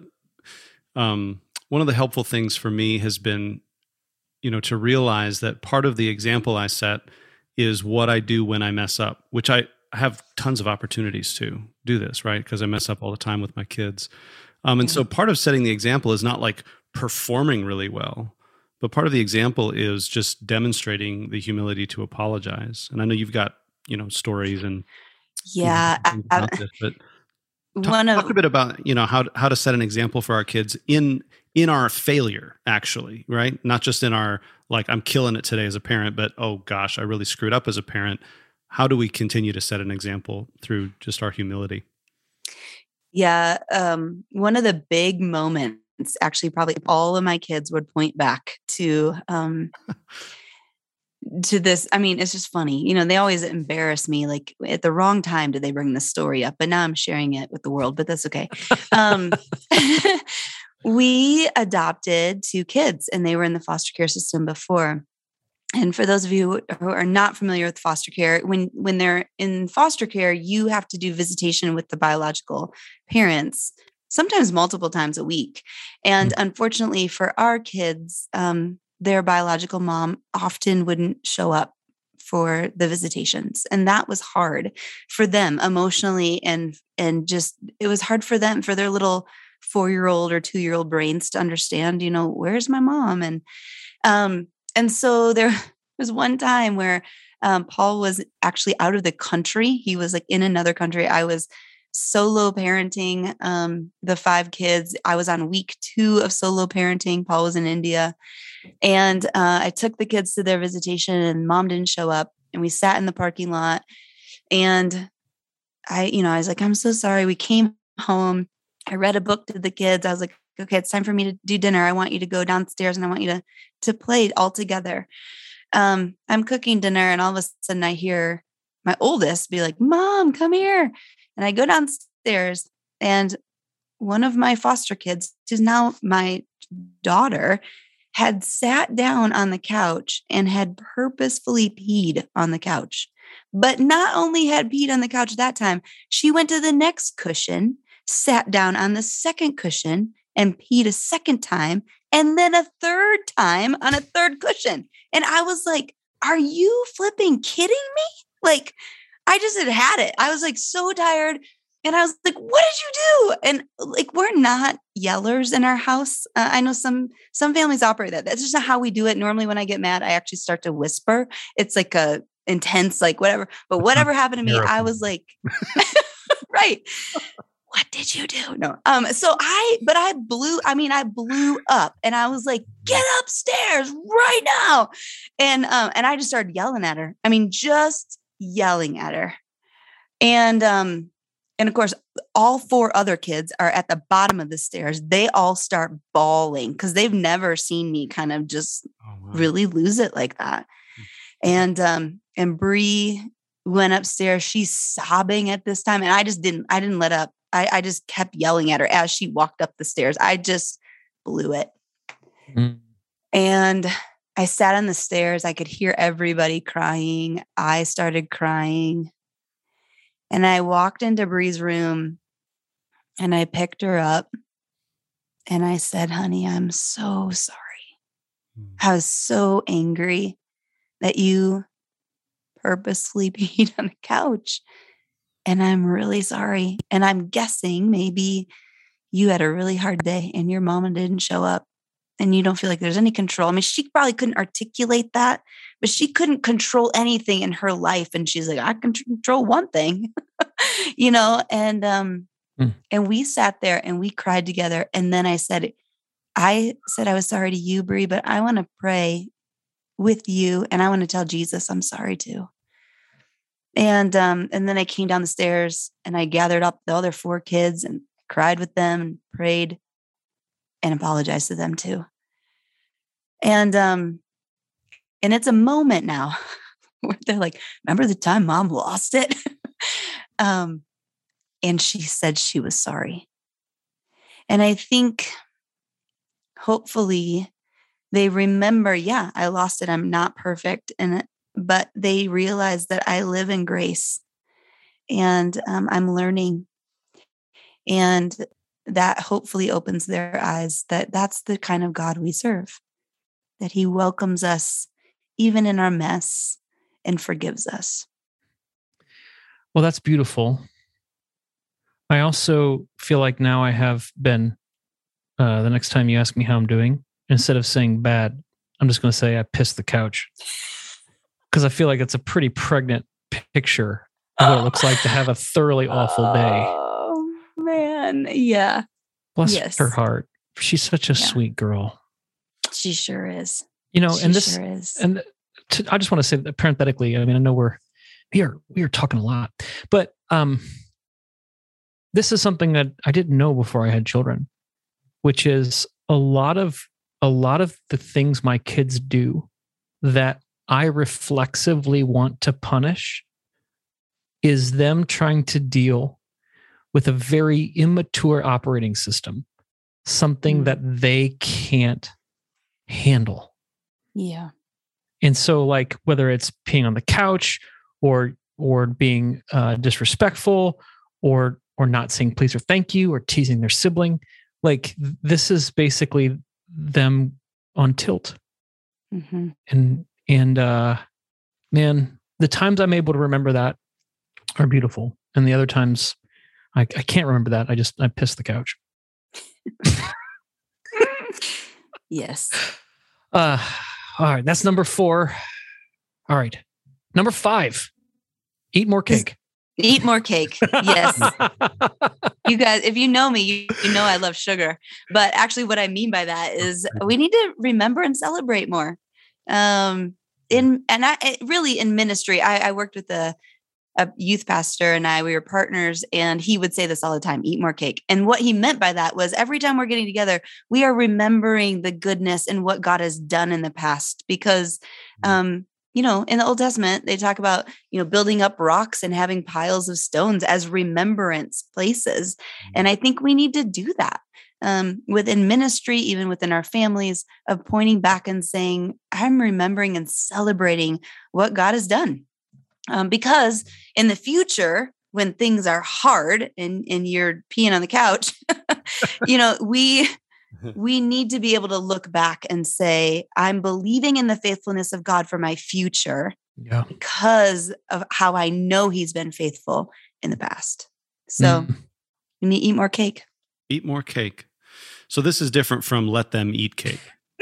um, one of the helpful things for me has been, you know, to realize that part of the example I set is what I do when I mess up, which I have tons of opportunities to do this, right? Because I mess up all the time with my kids. Um, and so part of setting the example is not like performing really well, but part of the example is just demonstrating the humility to apologize. And I know you've got, you know, stories and yeah, you know, about I, this, but talk, one of, talk a bit about, you know, how how to set an example for our kids in in our failure, actually, right? Not just in our, like, I'm killing it today as a parent, but oh gosh, I really screwed up as a parent. how do we continue to set an example through just our humility? Yeah. Um, one of the big moments, actually, probably all of my kids would point back to, um, to this. I mean, it's just funny. You know, they always embarrass me. Like at the wrong time did they bring this story up, but now I'm sharing it with the world, but that's okay. Um, we adopted two kids and they were in the foster care system before. And for those of you who are not familiar with foster care, when, when they're in foster care, you have to do visitation with the biological parents, sometimes multiple times a week. And mm-hmm. unfortunately for our kids, um, their biological mom often wouldn't show up for the visitations. And that was hard for them emotionally. And, and just, it was hard for them, for their little four-year-old or two-year-old brains to understand, you know, where's my mom? And, um, And so there was one time where um, Paul was actually out of the country. He was like in another country. I was solo parenting um, the five kids. I was on week two of solo parenting. Paul was in India. And uh, I took the kids to their visitation and mom didn't show up. And we sat in the parking lot. And I, you know, I was like, I'm so sorry. We came home. I read a book to the kids. I was like, okay, it's time for me to do dinner. I want you to go downstairs and I want you to, to play all together. Um, I'm cooking dinner and all of a sudden I hear my oldest be like, Mom, come here. And I go downstairs and one of my foster kids, who's now my daughter, had sat down on the couch and had purposefully peed on the couch. But not only had peed on the couch that time, she went to the next cushion, sat down on the second cushion, and peed a second time, and then a third time on a third cushion. And I was like, are you flipping kidding me? Like, I just had had it. I was like so tired. And I was like, what did you do? And like, we're not yellers in our house. Uh, I know some, some families operate that. That's just not how we do it. Normally when I get mad, I actually start to whisper. It's like a intense, like whatever, but whatever happened to me, I was like, right. What did you do? No. Um, so I, but I blew, I mean, I blew up and I was like, get upstairs right now. And, um, and I just started yelling at her. I mean, just yelling at her. And, um, and of course, all four other kids are at the bottom of the stairs. They all start bawling because they've never seen me kind of just oh, wow. really lose it like that. And, um, and Bree went upstairs. She's sobbing at this time. And I just didn't, I didn't let up. I, I just kept yelling at her as she walked up the stairs. I just blew it. Mm. And I sat on the stairs. I could hear everybody crying. I started crying. And I walked into Bree's room and I picked her up and I said, honey, I'm so sorry. Mm. I was so angry that you purposely peed on the couch. And I'm really sorry. And I'm guessing maybe you had a really hard day and your mama didn't show up and you don't feel like there's any control. I mean, she probably couldn't articulate that, but she couldn't control anything in her life. And she's like, I can control one thing, you know? And, um, mm. and we sat there and we cried together. And then I said, I said, I was sorry to you, Bree, but I want to pray with you. And I want to tell Jesus, I'm sorry too. And um, and then I came down the stairs and I gathered up the other four kids and cried with them and prayed and apologized to them too. And um, and it's a moment now where they're like, remember the time mom lost it? um, and she said she was sorry. And I think hopefully they remember, yeah, I lost it. I'm not perfect. And but they realize that I live in grace and um, I'm learning. And that hopefully opens their eyes that that's the kind of God we serve, that he welcomes us even in our mess and forgives us. Well, that's beautiful. I also feel like now I have been, uh, the next time you ask me how I'm doing, instead of saying bad, I'm just going to say I pissed the couch. Because I feel like it's a pretty pregnant picture of what it looks like to have a thoroughly awful day. Oh, man. Yeah. Bless yes. her heart. She's such a yeah. sweet girl. She sure is. You know, she and this, sure is. and to, I just want to say that parenthetically, I mean, I know we're we are we are talking a lot, but um, this is something that I didn't know before I had children, which is a lot of a lot of the things my kids do that I reflexively want to punish is them trying to deal with a very immature operating system, something mm. that they can't handle. Yeah. And so, like, whether it's peeing on the couch or or being uh, disrespectful or or not saying please or thank you or teasing their sibling, like this is basically them on tilt. Mm-hmm. And and uh, man, the times I'm able to remember that are beautiful, and the other times I, I can't remember that. I just I piss the couch. Yes. Uh, all right, that's number four. All right, number five. Eat more cake. Eat more cake. Yes. You guys, if you know me, you, you know I love sugar. But actually what I mean by that is we need to remember and celebrate more. Um, in and I it, really in ministry, I, I worked with a, a youth pastor and I, we were partners, and he would say this all the time, eat more cake. And what he meant by that was every time we're getting together, we are remembering the goodness and what God has done in the past. Because, um, you know, in the Old Testament, they talk about, you know, building up rocks and having piles of stones as remembrance places. And I think we need to do that um, within ministry, even within our families, of pointing back and saying, I'm remembering and celebrating what God has done. Um, because in the future, when things are hard and, and you're peeing on the couch, you know, we we need to be able to look back and say, I'm believing in the faithfulness of God for my future yeah. because of how I know he's been faithful in the past. So mm. we need to eat more cake. Eat more cake. So this is different from let them eat cake.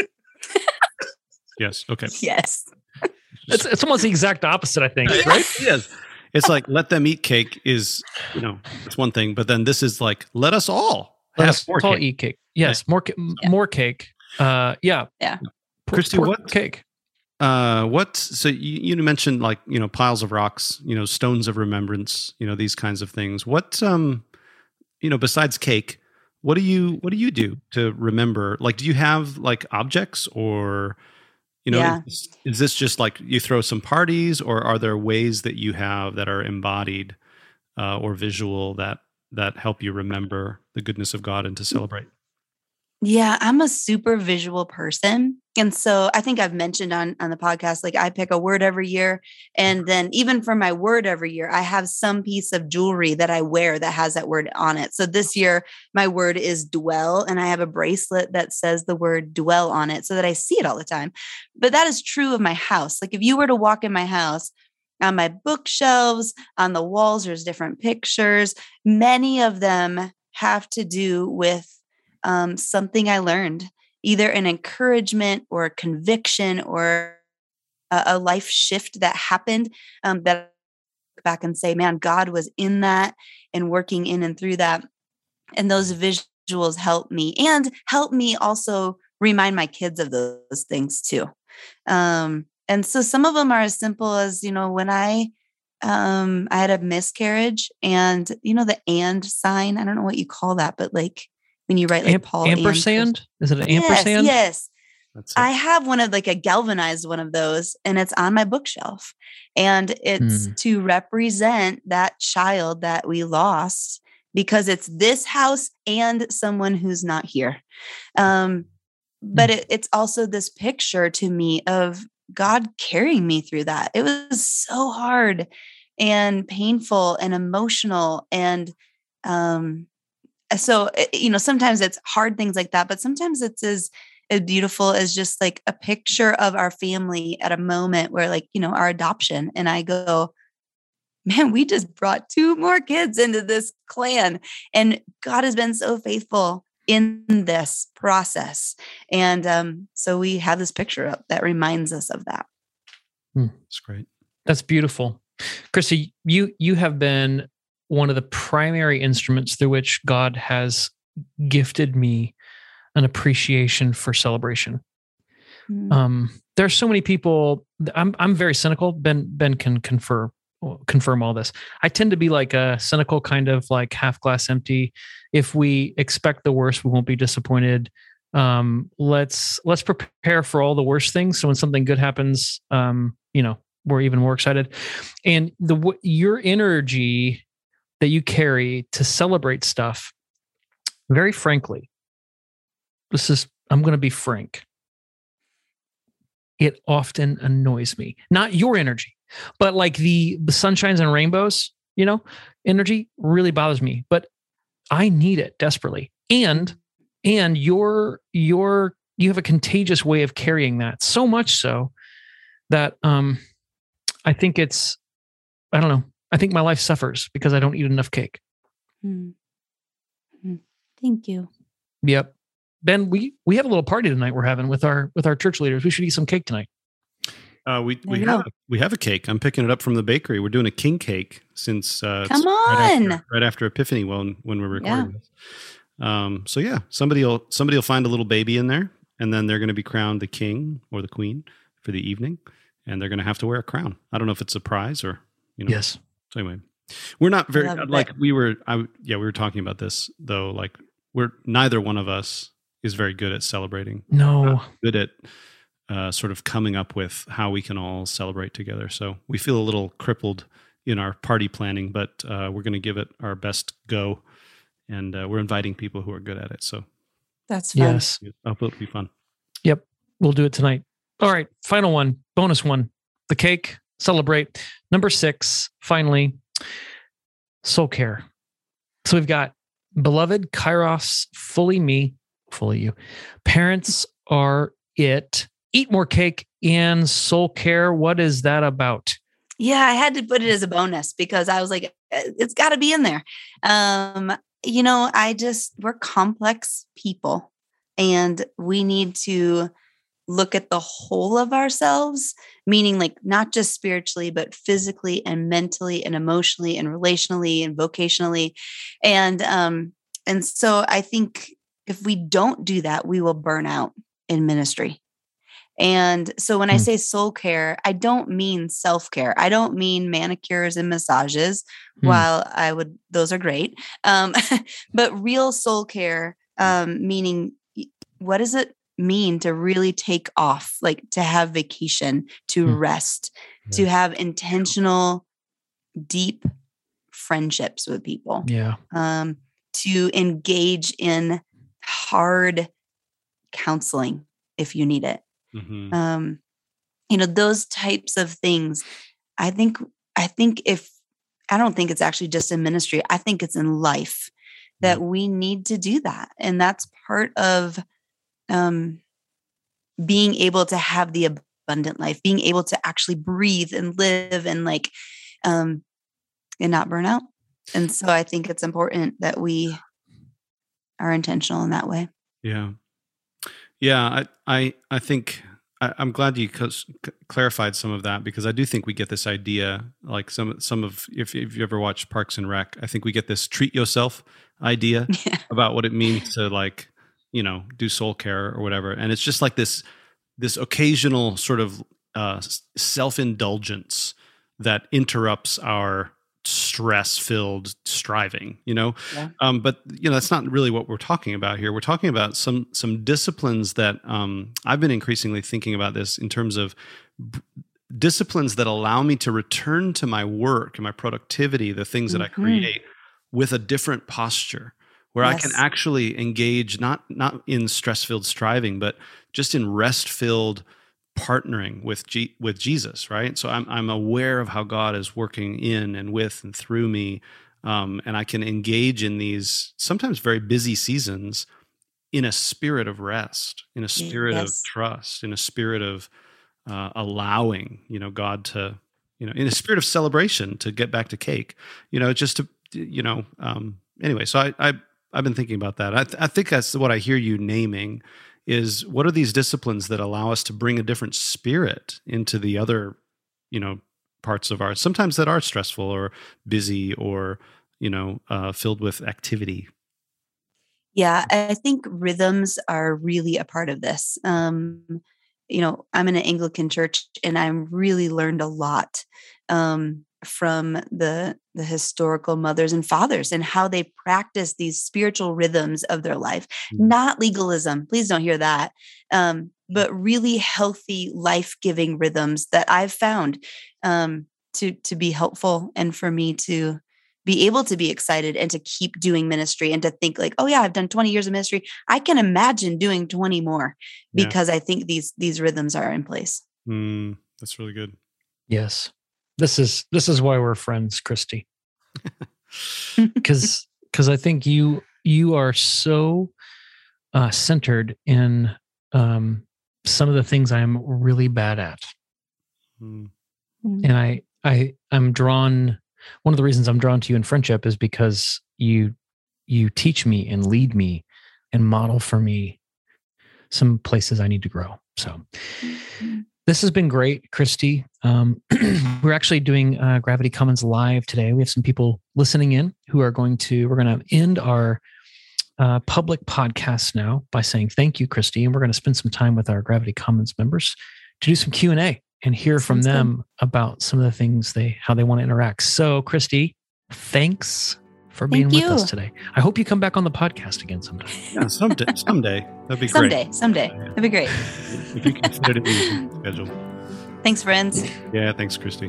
Yes. Okay. Yes. It's, it's almost the exact opposite, I think, right? Yes. It's like let them eat cake is, you know, it's one thing, but then this is like let us all let have us more all cake. eat cake. Yes, yeah. more yeah. more cake. Uh, yeah, yeah. Por- Christy, pork what cake? Uh, what? So you, you mentioned like you know piles of rocks, you know stones of remembrance, you know these kinds of things. What um, you know besides cake, what do you what do you do to remember? Like, do you have like objects or You know, Yeah. is, is this just like you throw some parties, or are there ways that you have that are embodied uh, or visual that that help you remember the goodness of God and to celebrate? Yeah, I'm a super visual person. And so I think I've mentioned on, on the podcast, like I pick a word every year. And then even for my word every year, I have some piece of jewelry that I wear that has that word on it. So this year, my word is dwell. And I have a bracelet that says the word dwell on it so that I see it all the time. But that is true of my house. Like if you were to walk in my house, on my bookshelves, on the walls, there's different pictures. Many of them have to do with Um, something I learned, either an encouragement or a conviction or a, a life shift that happened um, that I look back and say, man, God was in that and working in and through that. And those visuals help me and help me also remind my kids of those things too. Um, and so some of them are as simple as, you know, when I um, I had a miscarriage and, you know, the and sign, I don't know what you call that, but like, when you write like Amp- Paul ampersand, and- is it an yes, ampersand? Yes, That's I have one of like a galvanized one of those, and it's on my bookshelf, and it's Hmm. to represent that child that we lost because it's this house and someone who's not here. Um, but it, it's also this picture to me of God carrying me through that. It was so hard and painful and emotional and. Um, So, you know, sometimes it's hard things like that, but sometimes it's as, as beautiful as just like a picture of our family at a moment where like, you know, our adoption. And I go, man, we just brought two more kids into this clan. And God has been so faithful in this process. And um, so we have this picture up that reminds us of that. That's great. That's beautiful. Christy, you you have been one of the primary instruments through which God has gifted me an appreciation for celebration. Mm. Um, there are so many people. I'm I'm very cynical. Ben Ben can confer confirm all this. I tend to be like a cynical kind of like half glass empty. If we expect the worst, we won't be disappointed. Um, let's let's prepare for all the worst things. So when something good happens, um, you know, we're even more excited. And the your energy that you carry to celebrate stuff, very frankly, this is I'm going to be frank. It often annoys me. Not your energy, but like the, the sunshines and rainbows, you know, energy really bothers me, but I need it desperately. And, and your, your, you have a contagious way of carrying that, so much so that, um, I think it's, I don't know. I think my life suffers because I don't eat enough cake. Mm-hmm. Thank you. Yep. Ben, we, we have a little party tonight we're having with our with our church leaders. We should eat some cake tonight. Uh, we There we you have go. a, we have a cake. I'm picking it up from the bakery. We're doing a king cake since uh, Come it's right on. after, right after Epiphany when when we're Yeah. recording this. Um, so yeah, somebody will somebody will find a little baby in there, and then they're going to be crowned the king or the queen for the evening, and they're going to have to wear a crown. I don't know if it's a prize or you know. Yes. So anyway, we're not very love like it. we were. I yeah, we were talking about this though. Like we're neither one of us is very good at celebrating. No. Good at uh, sort of coming up with how we can all celebrate together. So we feel a little crippled in our party planning, but uh, we're going to give it our best go, and uh, we're inviting people who are good at it. So That's fun. Yes. I hope it'll be fun. Yep. We'll do it tonight. All right. Final one. Bonus one. The cake. Celebrate. Number six. Finally, soul care. So we've got beloved Kairos, fully me, fully you. Parents are it. Eat more cake and soul care. What is that about? Yeah, I had to put it as a bonus because I was like, it's got to be in there. Um, you know, I just, we're complex people and we need to look at the whole of ourselves, meaning like not just spiritually, but physically and mentally and emotionally and relationally and vocationally. And, um, and so I think if we don't do that, we will burn out in ministry. And so when I say soul care, I don't mean self-care. I don't mean manicures and massages. Hmm. While I would, those are great. Um, but real soul care, um, meaning what does it mean to really take off, like to have vacation, to Hmm. rest, Yeah. to have intentional, deep friendships with people, Yeah. um, to engage in hard counseling if you need it. Mhm. Um, you know, those types of things. I think, I think if, I don't think it's actually just in ministry. I think it's in life that we need to do that. And that's part of um, being able to have the abundant life, being able to actually breathe and live and like, um, and not burn out. And so I think it's important that we are intentional in that way. Yeah. Yeah. I, I, I think I, I'm glad you cus- c- clarified some of that because I do think we get this idea, like some, some of, if, if you ever watched Parks and Rec, I think we get this treat yourself idea Yeah. about what it means to like, you know, do soul care or whatever. And it's just like this, this occasional sort of uh, self-indulgence that interrupts our stress-filled striving, you know? Yeah. Um, but, you know, that's not really what we're talking about here. We're talking about some some disciplines that um, I've been increasingly thinking about this in terms of b- disciplines that allow me to return to my work and my productivity, the things that I Mhm. create, with a different posture, where I can Yes. actually engage not not in stress-filled striving, but just in rest-filled partnering with G- with Jesus, right? So I'm I'm aware of how God is working in and with and through me, um, and I can engage in these sometimes very busy seasons in a spirit of rest, in a spirit Yes. of trust, in a spirit of uh, allowing, you know, God to, you know, in a spirit of celebration to get back to cake, you know, just to, you know, um, anyway. So I, I I've been thinking about that. I, th- I think that's what I hear you naming. Is what are these disciplines that allow us to bring a different spirit into the other, you know, parts of our, sometimes that are stressful or busy or, you know, uh, filled with activity. Yeah, I think rhythms are really a part of this. Um, you know, I'm in an Anglican church and I really learned a lot um, from the the historical mothers and fathers and how they practice these spiritual rhythms of their life, mm-hmm. not legalism. Please don't hear that. Um, but really healthy, life-giving rhythms that I've found um, to, to be helpful and for me to be able to be excited and to keep doing ministry and to think like, oh yeah, I've done twenty years of ministry. I can imagine doing twenty more because yeah. I think these, these rhythms are in place. Mm, that's really good. Yes. This is, this is why we're friends, Christy. Cause, cause I think you, you are so uh, centered in um, some of the things I'm really bad at. Mm. And I, I, I'm drawn, one of the reasons I'm drawn to you in friendship is because you, you teach me and lead me and model for me some places I need to grow. So this has been great, Christy. Um, we're actually doing uh, Gravity Commons live today. We have some people listening in who are going to, we're going to end our uh, public podcast now by saying thank you, Christy. And we're going to spend some time with our Gravity Commons members to do some Q and A and hear Sounds from them good. About some of the things they, how they want to interact. So Christy, thanks for being Thank with you. us today. I hope you come back on the podcast again sometime. Yeah, someday. Someday. That'd be someday, great. Someday. Yeah. That'd be great. If you can fit it in the schedule. Thanks, friends. Yeah, thanks, Christy.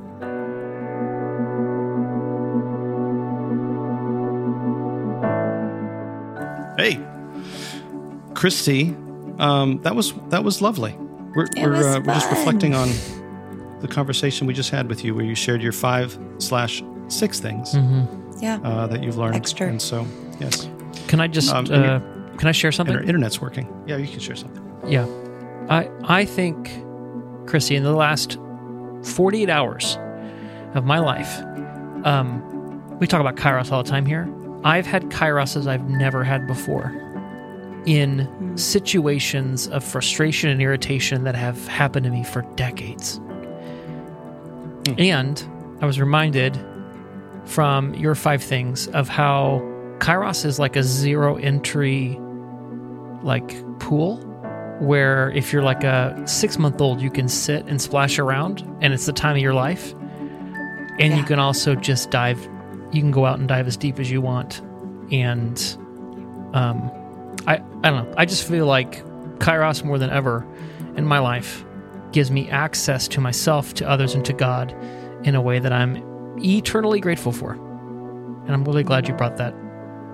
Hey, Christy, um, that was that was lovely. We're it we're was uh, we're just fun. reflecting on the conversation we just had with you, where you shared your five slash six things mm-hmm. yeah. uh, that you've learned. Extra. And so, yes. Can I just um, uh, can I share something? Inter- internet's working. Yeah, you can share something. Yeah, I I think, Christy, in the last forty-eight hours of my life, um, we talk about kairos all the time here. I've had kairoses I've never had before in mm. situations of frustration and irritation that have happened to me for decades. Mm. And I was reminded from your five things of how kairos is like a zero entry like pool where if you're like a six month old, you can sit and splash around and it's the time of your life. And yeah. you can also just dive, you can go out and dive as deep as you want. And um, I, I don't know, I just feel like kairos more than ever in my life gives me access to myself, to others, and to God in a way that I'm eternally grateful for. And I'm really glad you brought that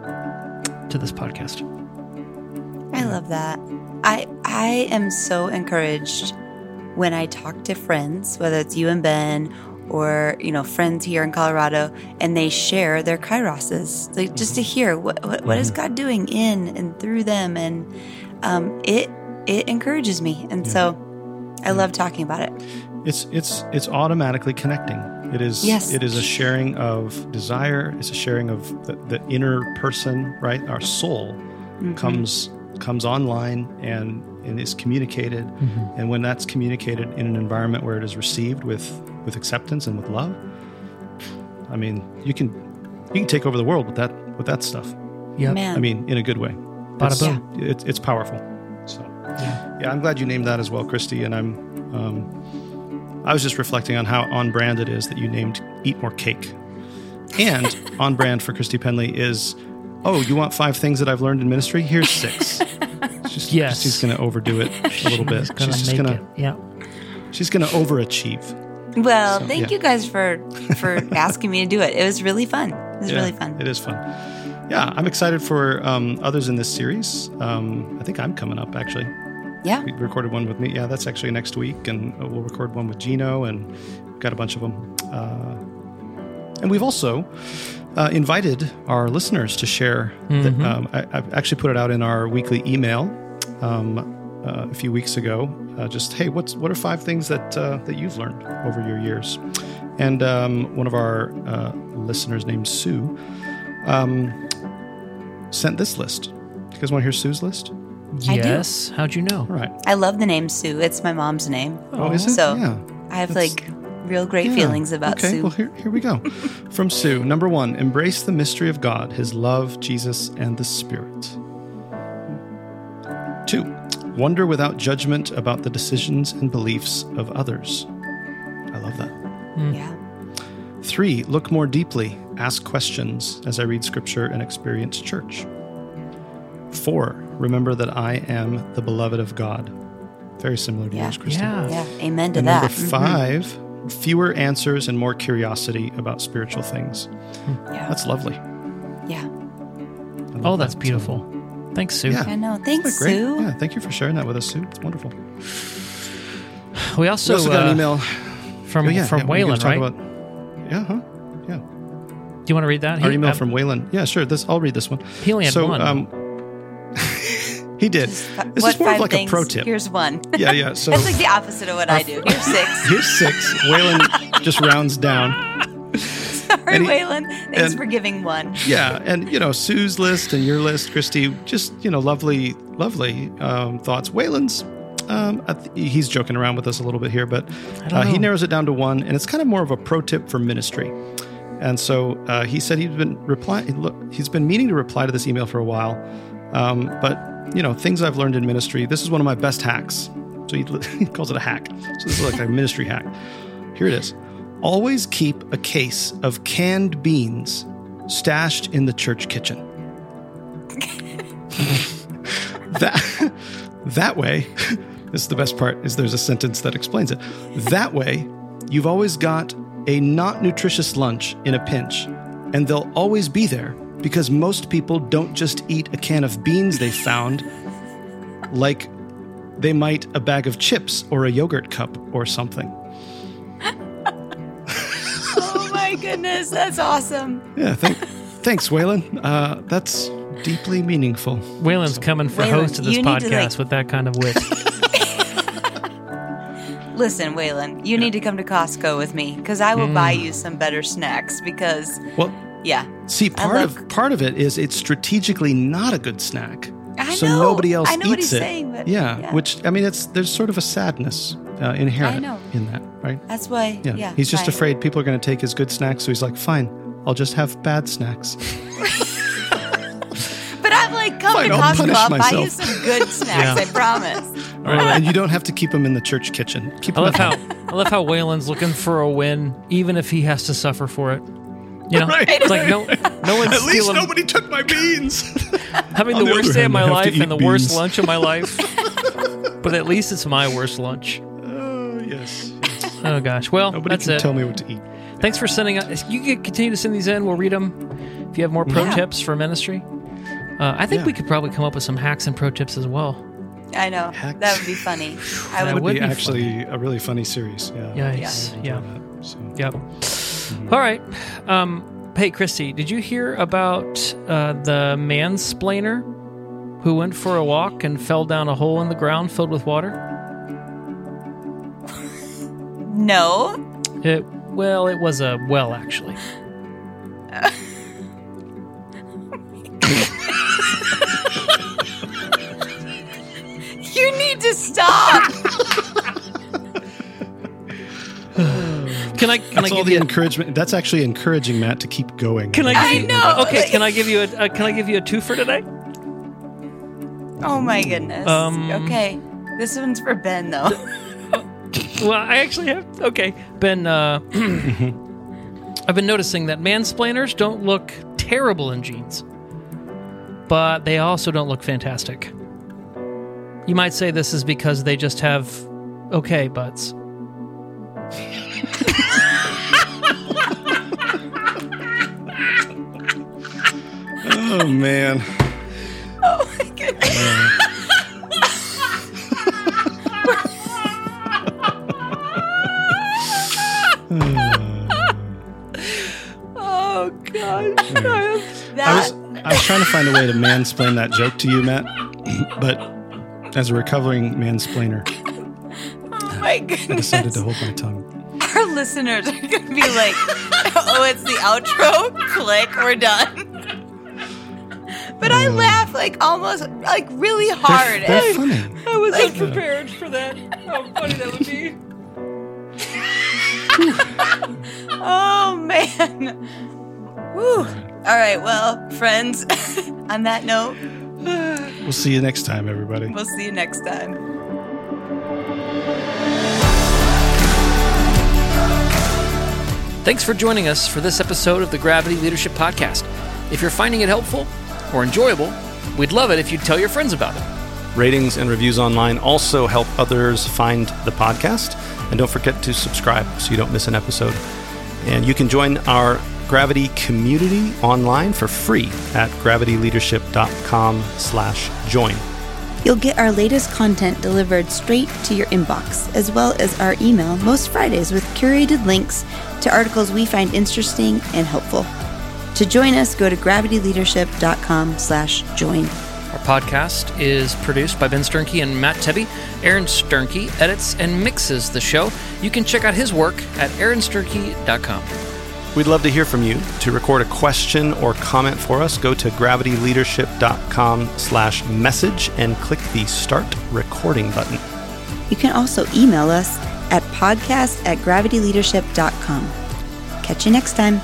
to this podcast. I love that. I I am so encouraged when I talk to friends, whether it's you and Ben or, you know, friends here in Colorado, and they share their kairoses, like just to hear what what, what is God doing in and through them, and um, it it encourages me, and yeah. so I love talking about it. It's it's it's automatically connecting. It is yes. it is a sharing of desire. It's a sharing of the, the inner person, right? Our soul mm-hmm. comes comes online and and is communicated, mm-hmm. and when that's communicated in an environment where it is received with with acceptance and with love, I mean, you can you can take over the world with that with that stuff. Yeah, I mean, in a good way. Bada boom. It's, it, it's powerful. So, yeah. yeah, I'm glad you named that as well, Christy. And I'm, um, I was just reflecting on how on brand it is that you named Eat More Cake, and on brand for Christy Penley is, oh, you want five things that I've learned in ministry? Here's six. She's, yes, she's going to overdo it a little bit. She's just going to, yeah, she's going to overachieve. Well, so, thank yeah. you guys for for asking me to do it. It was really fun. It was yeah, really fun. It is fun. Yeah, I'm excited for um, others in this series. Um, I think I'm coming up, actually. Yeah. We recorded one with me. Yeah, that's actually next week. And we'll record one with Gino, and got a bunch of them. Uh, and we've also uh, invited our listeners to share. Mm-hmm. The, um, I, I've actually put it out in our weekly email um, uh, a few weeks ago. Uh, just, hey, what's what are five things that uh, that you've learned over your years? And um, one of our uh, listeners named Sue um, sent this list. You guys want to hear Sue's list? Yes. How'd you know? All right. I love the name Sue. It's my mom's name. Oh, is it? So yeah. I have That's, like real great yeah. feelings about okay, Sue. Well, here, here we go. From Sue. Number one, embrace the mystery of God, His love, Jesus, and the Spirit. Two, wonder without judgment about the decisions and beliefs of others. I love that. Mm. Yeah. Three, look more deeply. Ask questions as I read scripture and experience church. Four, remember that I am the beloved of God. Very similar to Yeah. yours, Christy. Yeah. Yeah. Amen to And that. number five, fewer answers and more curiosity about spiritual things. Yeah. That's lovely. Yeah. I love Oh, that's that. beautiful. Thanks, Sue. Yeah. I know. Thanks, Great. Sue. Yeah, thank you for sharing that with us, Sue. It's wonderful. We also, We also got uh, an email from Oh, yeah, from yeah, we're gonna Waylon, talk right? about- yeah, huh? Yeah. Do you want to read that? Our He- email uh, from Waylon. Yeah, sure. This I'll read this one. He only had so, one. Um, he did. F- This what is more of five like things? a pro tip. Here's one. Yeah, yeah. So That's like the opposite of what I do. Here's six. here's six. Waylon just rounds down. Sorry, and he- Waylon. Thanks and- for giving one. Yeah, and you know Sue's list and your list, Christy. Just you know, lovely, lovely um, thoughts. Waylon's. Um, I th- he's joking around with us a little bit here, but don't uh, he know. narrows it down to one, and it's kind of more of a pro tip for ministry. And so uh, he said he's been replying. Look, he's been meaning to reply to this email for a while, um, but you know, things I've learned in ministry. This is one of my best hacks. So he, he calls it a hack. So this is like a ministry hack. Here it is. Always keep a case of canned beans stashed in the church kitchen. that that way. This is the best part, is there's a sentence that explains it. That way, you've always got a not nutritious lunch in a pinch, and they'll always be there because most people don't just eat a can of beans they found like they might a bag of chips or a yogurt cup or something. Oh my goodness, that's awesome. Yeah, thank, thanks, Waylon. Uh, that's deeply meaningful. Waylon's coming for Waylon, host of this you need to, podcast like- with that kind of wit. Listen, Waylon, you need to come to Costco with me because I will Mm. buy you some better snacks because, Well, yeah. see, part love- of part of it is it's strategically not a good snack. I so know. nobody else I know what eats he's it. saying, but yeah, yeah. which I mean, it's there's sort of a sadness uh, inherent I know. in that, right? That's why, Yeah, yeah. he's just fine. afraid people are going to take his good snacks, so he's like, "Fine, I'll just have bad snacks." But I'm like, come Fine, to I'll Costco, punish I'll buy you myself. some good snacks, Yeah. I promise. and you don't have to keep them in the church kitchen. Keep I them love at how I love how Waylon's looking for a win, even if he has to suffer for it. You know, Right. it's like no, no one's At least stealing. nobody took my beans. having On the the worst other day of hand, my I have to life eat and the worst beans. lunch of my life. But at least it's my worst lunch. Oh yes. Oh gosh. Well, Nobody that's can it. tell me what to eat. Thanks for sending us. You can continue to send these in. We'll read them. If you have more pro Yeah. tips for ministry, uh, I think Yeah. we could probably come up with some hacks and pro tips as well. I know. Heck. That would be funny. I That would, Would, would be, be actually a really funny series. Yeah. Yikes. Yeah. That, so. Yep. All right. Um, hey, Christy, did you hear about uh, the mansplainer who went for a walk and fell down a hole in the ground filled with water? no. It, well, it was a well, actually. You need to stop. Can I? Can That's I all give the you? A, encouragement. That's actually encouraging Matt to keep going. can I? I Give you, know. Okay. Can I give you a? Uh, can I give you a two for today? Oh my goodness. Um, okay. This one's for Ben, though. Well, I actually have. Okay, Ben. Uh, I've been noticing that mansplainers don't look terrible in jeans, but they also don't look fantastic. You might say this is because they just have okay butts. Oh man. Oh my goodness. Oh gosh. I That was I was trying to find a way to mansplain that joke to you, Matt, but as a recovering mansplainer, oh my I goodness. decided to hold my tongue. Our listeners are gonna be like, oh, it's the outro. Click, we're done. But I laugh like almost like really hard. They're, they're And- funny. I was Like- unprepared for that. How funny that would be. Oh man. Whew. All right, well, friends, on that note, We'll see you next time, everybody. we'll see you next time. Thanks for joining us for this episode of the Gravity Leadership Podcast. If you're finding it helpful or enjoyable, we'd love it if you'd tell your friends about it. Ratings and reviews online also help others find the podcast. And don't forget to subscribe so you don't miss an episode. And you can join our Gravity community online for free at gravityleadership.com slash join. You'll get our latest content delivered straight to your inbox, as well as our email most Fridays with curated links to articles we find interesting and helpful. To join us, go to gravityleadership.com slash join. Our podcast is produced by Ben Sternke and Matt Tebbe. Aaron Sternke edits and mixes the show. You can check out his work at aaron sternke dot com. We'd love to hear from you. To record a question or comment for us, go to gravityleadership.com slash message and click the Start Recording button. You can also email us at podcast at gravityleadership dot com. Catch you next time.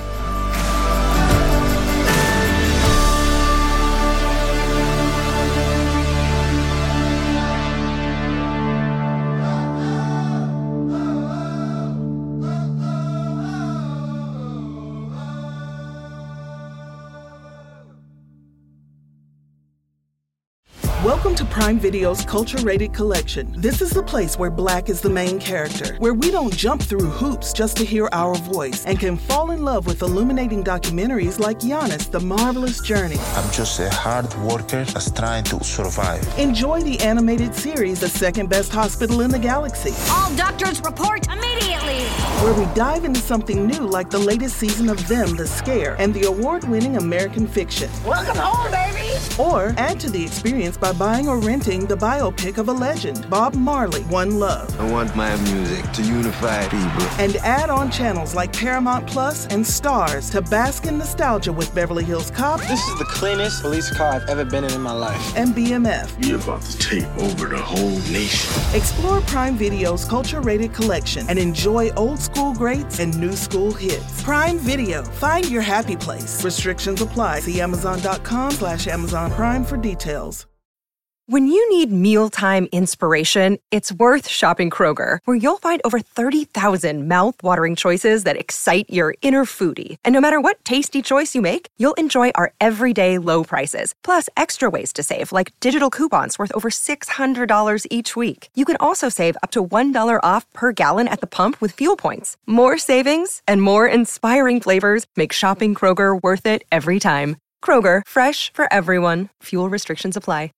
Welcome to Prime Video's Culture Rated Collection. This is the place where Black is the main character, where we don't jump through hoops just to hear our voice, and can fall in love with illuminating documentaries like Giannis, The Marvelous Journey. I'm just a hard worker that's trying to survive. Enjoy the animated series, The Second Best Hospital in the Galaxy. All doctors report immediately! Where we dive into something new like the latest season of Them, The Scare, and the award-winning American Fiction. Welcome home, baby! Or add to the experience by buying or renting the biopic of a legend, Bob Marley, One Love. I want my music to unify people. And add on channels like Paramount Plus and Stars to bask in nostalgia with Beverly Hills Cop. This is the cleanest police car I've ever been in in my life. And B M F. You're about to take over the whole nation. Explore Prime Video's culture-rated collection and enjoy old school greats and new school hits. Prime Video. Find your happy place. Restrictions apply. See amazon.com slash Amazon Prime for details. When you need mealtime inspiration, it's worth shopping Kroger, where you'll find over thirty thousand mouth-watering choices that excite your inner foodie. And no matter what tasty choice you make, you'll enjoy our everyday low prices, plus extra ways to save, like digital coupons worth over six hundred dollars each week. You can also save up to one dollar off per gallon at the pump with fuel points. More savings and more inspiring flavors make shopping Kroger worth it every time. Kroger, fresh for everyone. Fuel restrictions apply.